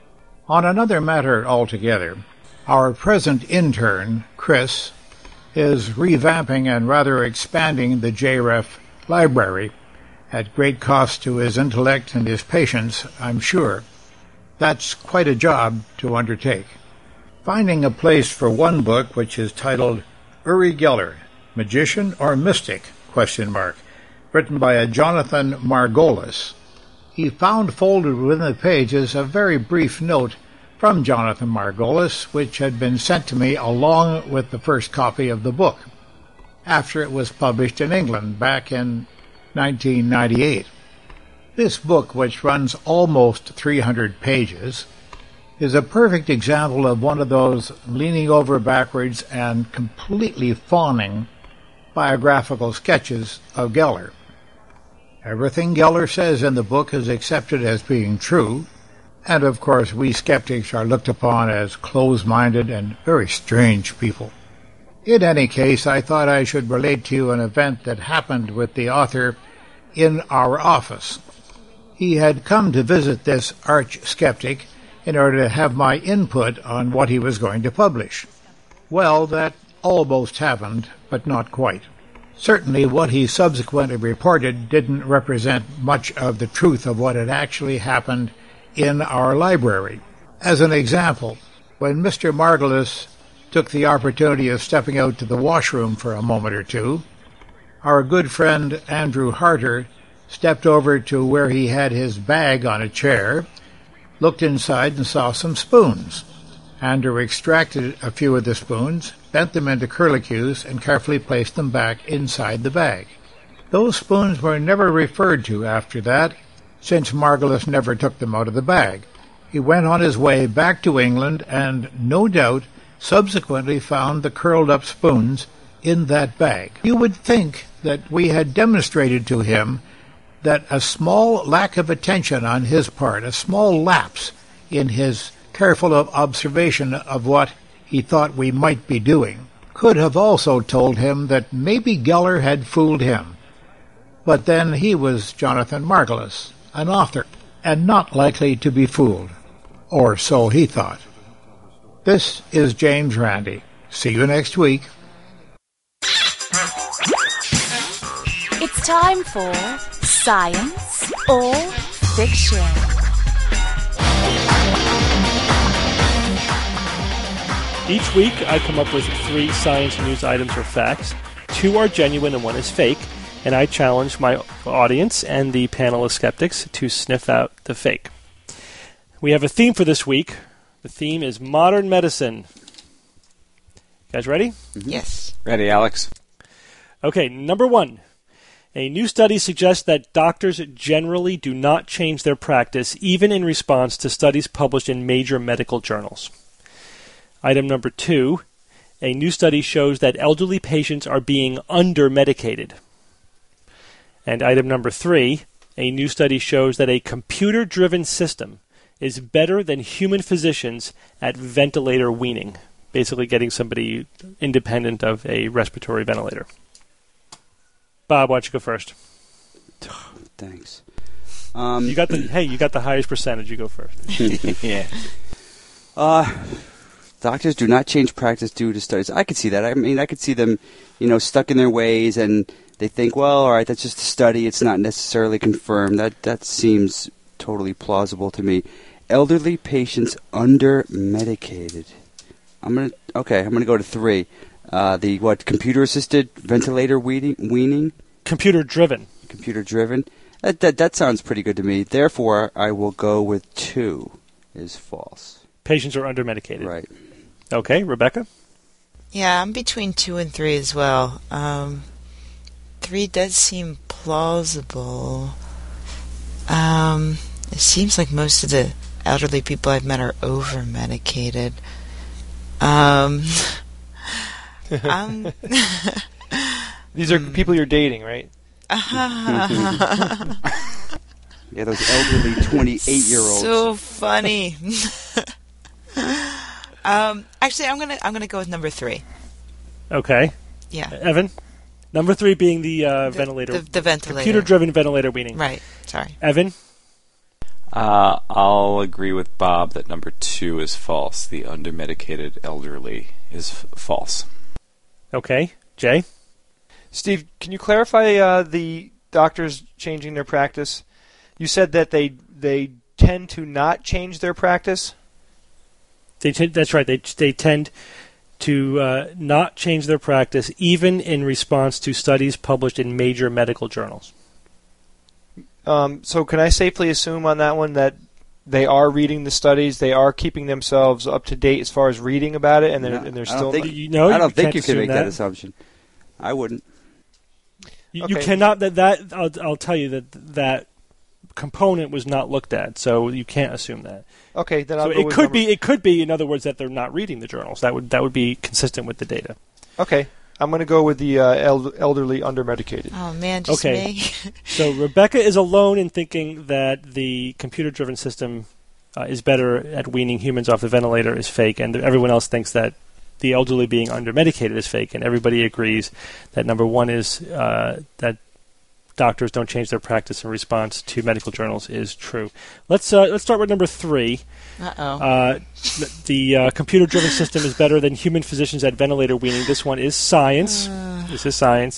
On another matter altogether, our present intern, Chris, is revamping and rather expanding the J R E F library at great cost to his intellect and his patience, I'm sure. That's quite a job to undertake. Finding a place for one book which is titled Uri Geller, Magician or Mystic? Question mark, written by a Jonathan Margolis. He found folded within the pages a very brief note from Jonathan Margolis, which had been sent to me along with the first copy of the book, after it was published in England back in nineteen ninety-eight. This book, which runs almost three hundred pages, is a perfect example of one of those leaning over backwards and completely fawning biographical sketches of Geller. Everything Geller says in the book is accepted as being true, and of course we skeptics are looked upon as close-minded and very strange people. In any case, I thought I should relate to you an event that happened with the author in our office. He had come to visit this arch-skeptic in order to have my input on what he was going to publish. Well, that almost happened, but not quite. Certainly what he subsequently reported didn't represent much of the truth of what had actually happened in our library. As an example, when Mister Margolis took the opportunity of stepping out to the washroom for a moment or two, our good friend Andrew Harter stepped over to where he had his bag on a chair, looked inside and saw some spoons. Andrew extracted a few of the spoons, bent them into curlicues, and carefully placed them back inside the bag. Those spoons were never referred to after that, since Margolis never took them out of the bag. He went on his way back to England and, no doubt, subsequently found the curled-up spoons in that bag. You would think that we had demonstrated to him that a small lack of attention on his part, a small lapse in his careful observation of what he thought we might be doing, could have also told him that maybe Geller had fooled him. But then he was Jonathan Margolis, an author, and not likely to be fooled. Or so he thought. This is James Randi. See you next week. It's time for Science or Fiction. Each week, I come up with three science news items or facts. Two are genuine and one is fake, and I challenge my audience and the panel of skeptics to sniff out the fake. We have a theme for this week. The theme is modern medicine. You guys ready? Yes. Ready, Alex? Okay, number one. A new study suggests that doctors generally do not change their practice, even in response to studies published in major medical journals. Item number two, a new study shows that elderly patients are being under-medicated. And item number three, a new study shows that a computer-driven system is better than human physicians at ventilator weaning, basically getting somebody independent of a respiratory ventilator. Bob, why don't you go first? Thanks. Um, you got the hey, you got the highest percentage. You go first. Yeah. Uh, doctors do not change practice due to studies. I could see that. I mean, I could see them, you know, stuck in their ways, and they think, well, all right, that's just a study. It's not necessarily confirmed. That that seems totally plausible to me. Elderly patients under-medicated. I'm gonna okay. I'm gonna go to three. Uh, the what? Computer-assisted ventilator weaning? weaning? Computer-driven. Computer-driven. That, that that sounds pretty good to me. Therefore, I will go with two. Is false. Patients are under-medicated. Right. Okay, Rebecca? Yeah, I'm between two and three as well. Um, three does seem plausible. Um, it seems like most of the elderly people I've met are over-medicated. Um, I'm These are people you're dating, right? Yeah, those elderly twenty-eight-year-olds. So funny. um, actually, I'm gonna I'm gonna go with number three. Okay. Yeah. Evan? Number three being the, uh, The- ventilator. the- the ventilator. Computer-driven ventilator weaning. Right. Sorry. Evan? Uh, I'll agree with Bob that number two is false. The under-medicated elderly is f- false. Okay. Jay? Steve, can you clarify uh, the doctors changing their practice? You said that they they tend to not change their practice? They t- that's right. They they tend to uh, not change their practice even in response to studies published in major medical journals. Um, so can I safely assume on that one that they are reading the studies, they are keeping themselves up to date as far as reading about it, and they're, No, and they're I don't still... think- not- You know, I don't you think can't you can assume make that. that. assumption. I wouldn't. You, you Okay. cannot. That that I'll, I'll tell you that that component was not looked at, so you can't assume that. Okay, then I'll So go it with could number- be. It could be. In other words, that they're not reading the journals. That would that would be consistent with the data. Okay, I'm going to go with the uh, eld- elderly under-medicated. Oh man, just Okay. me. So Rebecca is alone in thinking that the computer-driven system uh, is better at weaning humans off the ventilator is fake, and everyone else thinks that the elderly being under-medicated is fake, and everybody agrees that number one is uh, that doctors don't change their practice in response to medical journals is true. Let's uh, let's start with number three. Uh-oh. Uh, the uh, computer-driven system is better than human physicians at ventilator weaning. This one is science. This is science.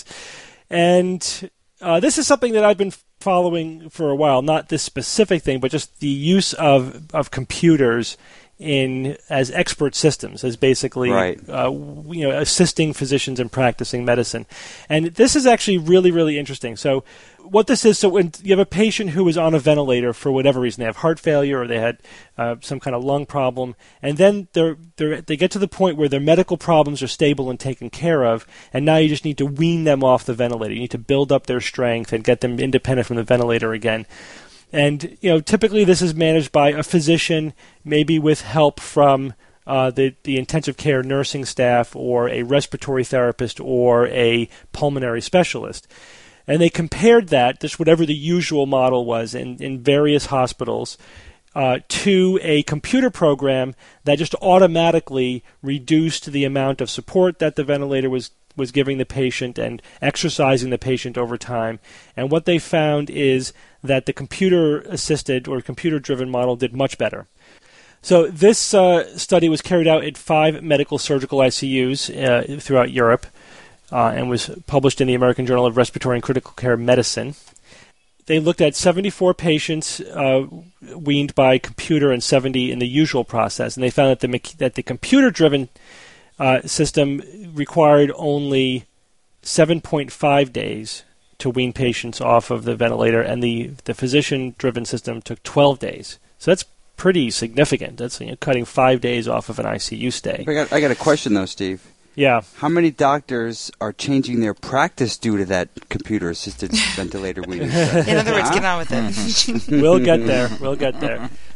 And uh, this is something that I've been following for a while. Not this specific thing, but just the use of, of computers in as expert systems, as basically Right. uh, you know assisting physicians in practicing medicine. And this is actually really, really interesting. So what this is, so when you have a patient who is on a ventilator for whatever reason, they have heart failure or they had uh, some kind of lung problem, and then they're, they're, they get to the point where their medical problems are stable and taken care of, and now you just need to wean them off the ventilator. You need to build up their strength and get them independent from the ventilator again. And, you know, typically this is managed by a physician, maybe with help from uh, the, the intensive care nursing staff or a respiratory therapist or a pulmonary specialist. And they compared that, just whatever the usual model was in, in various hospitals, uh, to a computer program that just automatically reduced the amount of support that the ventilator was was giving the patient and exercising the patient over time. And what they found is that the computer-assisted or computer-driven model did much better. So this uh, study was carried out at five medical surgical I C Us uh, throughout Europe uh, and was published in the American Journal of Respiratory and Critical Care Medicine. They looked at seventy-four patients uh, weaned by computer and seventy in the usual process, and they found that the that the computer-driven Uh, system required only seven point five days to wean patients off of the ventilator, and the, the physician-driven system took twelve days. So that's pretty significant. That's you know, cutting five days off of an I C U stay. I got, I got a question, though, Steve. Yeah. How many doctors are changing their practice due to that computer-assisted ventilator weaning? In other words, get on with it. We'll get there. We'll get there.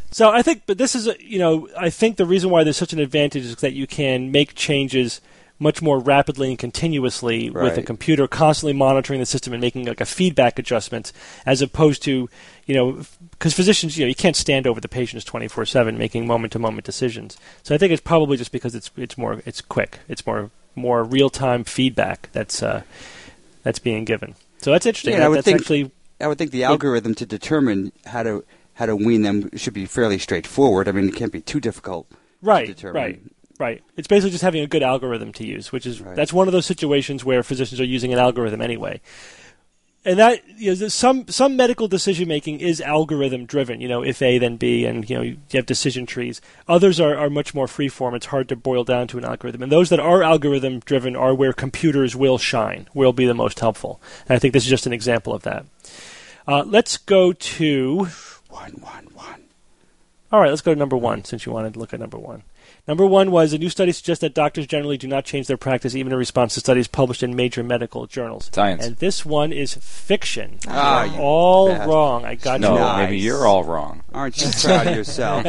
So I think, but this is, a, you know, I think the reason why there's such an advantage is that you can make changes much more rapidly and continuously Right. with a computer constantly monitoring the system and making like a feedback adjustment, as opposed to, you know, because physicians, you know, you can't stand over the patients twenty-four seven making moment-to-moment decisions. So I think it's probably just because it's it's more it's quick, it's more more real-time feedback that's uh, that's being given. So that's interesting. Yeah, that, I would that's think actually I would think the algorithm to determine how to how to wean them should be fairly straightforward. I mean, it can't be too difficult right, to determine. right. Right. It's basically just having a good algorithm to use, which is Right. that's one of those situations where physicians are using an algorithm anyway. And that, you know, there's some some medical decision making is algorithm driven. You know, if A then B, and you know you have decision trees. Others are, are much more freeform. It's hard to boil down to an algorithm. And those that are algorithm driven are where computers will shine, will be the most helpful. And I think this is just an example of that. Uh, let's go to One, one, one. all right. Let's go to number one, since you wanted to look at number one. Number one was a new study suggests that doctors generally do not change their practice even in response to studies published in major medical journals. Science. And this one is fiction. Ah, You're you all bastard. wrong. I got No, you. Nice. maybe you're all wrong. Aren't you proud of yourself?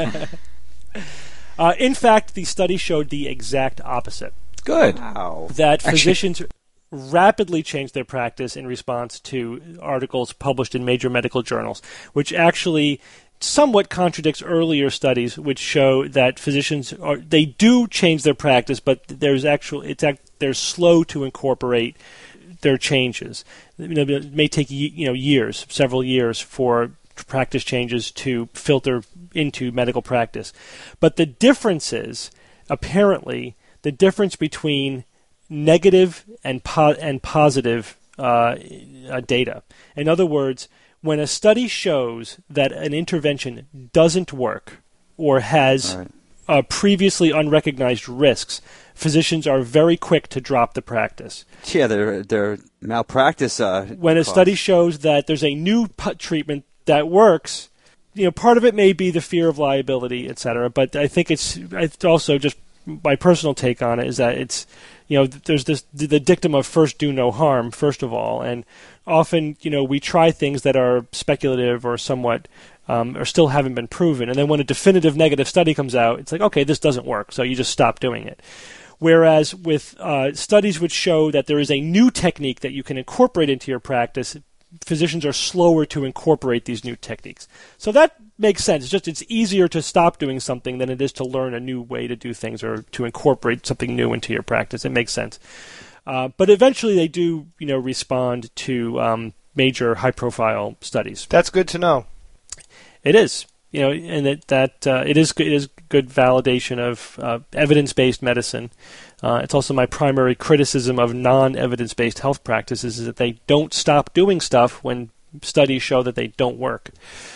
Uh, in fact, the study showed the exact opposite. Good. Wow. That Actually- physicians rapidly changed their practice in response to articles published in major medical journals, which actually somewhat contradicts earlier studies which show that physicians are they do change their practice, but there's actual it's act, they're slow to incorporate their changes. You know, it may take ye- you know years, several years for practice changes to filter into medical practice. But the difference is apparently the difference between negative and po- and positive uh, uh, data. In other words, when a study shows that an intervention doesn't work or has Right. uh, previously unrecognized risks, physicians are very quick to drop the practice. Yeah, their their malpractice. Uh, When a costs. study shows that there's a new pu- treatment that works, you know, part of it may be the fear of liability, et cetera. But I think it's it's also just my personal take on it is that it's, you know, there's this the dictum of first do no harm, first of all, and often, you know, we try things that are speculative or somewhat um, or still haven't been proven, and then when a definitive negative study comes out, it's like, okay, this doesn't work, so you just stop doing it. Whereas with uh, studies which show that there is a new technique that you can incorporate into your practice, physicians are slower to incorporate these new techniques. So that makes sense. It's just it's easier to stop doing something than it is to learn a new way to do things or to incorporate something new into your practice. It makes sense. Uh, but eventually they do, you know, respond to um, major high-profile studies. That's good to know. It is, you know, and that that uh, it is it is good validation of uh, evidence-based medicine. Uh, it's also my primary criticism of non-evidence-based health practices is that they don't stop doing stuff when studies show that they don't work.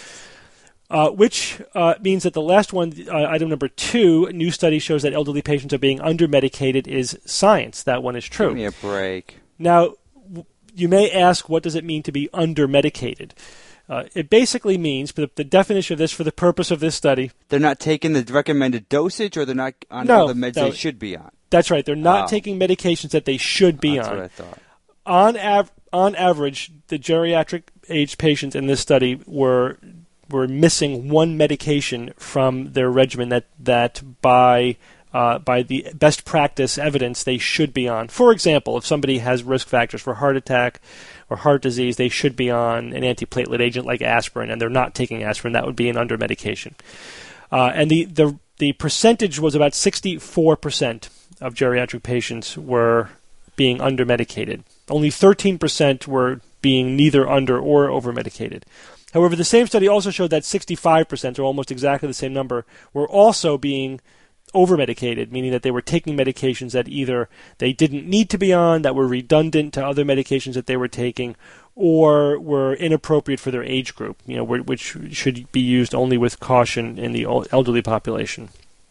Uh, which uh, means that the last one, uh, item number two, new study shows that elderly patients are being under-medicated is science. That one is true. Give me a break. Now, w- you may ask, what does it mean to be under-medicated? Uh, it basically means, the, the definition of this for the purpose of this study, They're not taking the recommended dosage, or they're not on No, all the meds no. they should be on. that's right, they're not Oh. taking medications that they should be That's on. what I thought. On, av- on average, the geriatric-aged patients in this study were were missing one medication from their regimen that, that by uh, by the best practice evidence they should be on. For example, if somebody has risk factors for heart attack or heart disease, they should be on an antiplatelet agent like aspirin, and they're not taking aspirin. That would be an under medication. Uh, and the, the the percentage was about sixty-four percent of geriatric patients were being under medicated. Only thirteen percent were being neither under or over medicated. However, the same study also showed that sixty-five percent, or almost exactly the same number, were also being over-medicated, meaning that they were taking medications that either they didn't need to be on, that were redundant to other medications that they were taking, or were inappropriate for their age group, you know, which should be used only with caution in the elderly population.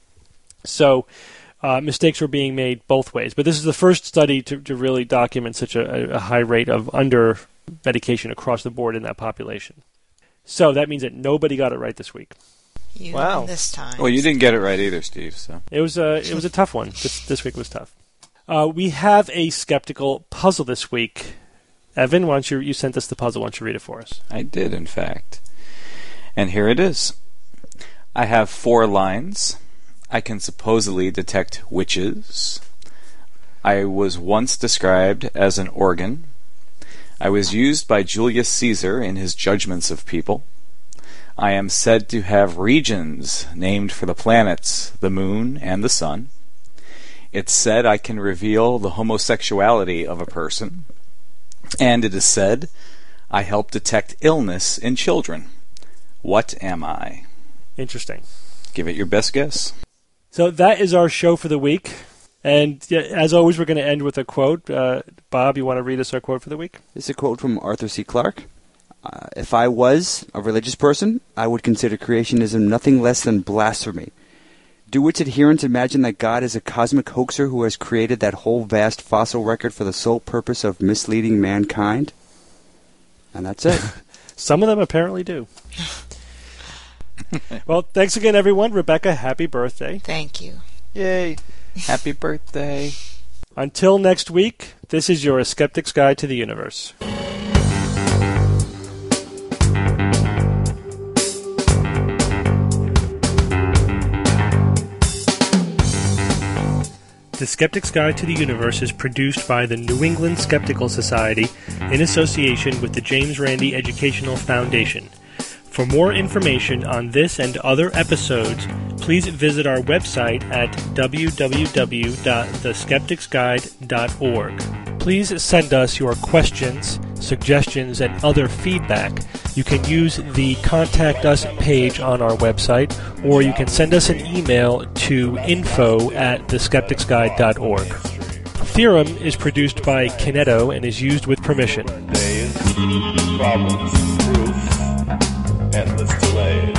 So uh, mistakes were being made both ways. But this is the first study to, to really document such a, a high rate of under-medication across the board in that population. So that means that nobody got it right this week. You Wow. won this time. Well, you didn't get it right either, Steve. So It was a it was a tough one. This this week was tough. Uh, we have a skeptical puzzle this week. Evan, why don't you you sent us the puzzle? Why don't you read it for us? I did, in fact. And here it is. I have four lines. I can supposedly detect witches. I was once described as an organ. I was used by Julius Caesar in his judgments of people. I am said to have regions named for the planets, the moon, and the sun. It's said I can reveal the homosexuality of a person. And it is said I help detect illness in children. What am I? Interesting. Give it your best guess. So that is our show for the week. And yeah, as always, we're going to end with a quote. Uh, Bob, you want to read us our quote for the week? This is a quote from Arthur C. Clarke. Uh, if I was a religious person, I would consider creationism nothing less than blasphemy. Do its adherents imagine that God is a cosmic hoaxer who has created that whole vast fossil record for the sole purpose of misleading mankind? And that's it. Some of them apparently do. Well, thanks again, everyone. Rebecca, happy birthday. Thank you. Yay. Happy birthday. Until next week, this is your A Skeptic's Guide to the Universe. The Skeptic's Guide to the Universe is produced by the New England Skeptical Society in association with the James Randi Educational Foundation. For more information on this and other episodes, please visit our website at w w w dot the skeptics guide dot org. Please send us your questions, suggestions, and other feedback. You can use the Contact Us page on our website, or you can send us an email to info at the skeptics guide dot org. Theorem is produced by Kineto and is used with permission. Days, problems, proofs, endless delays.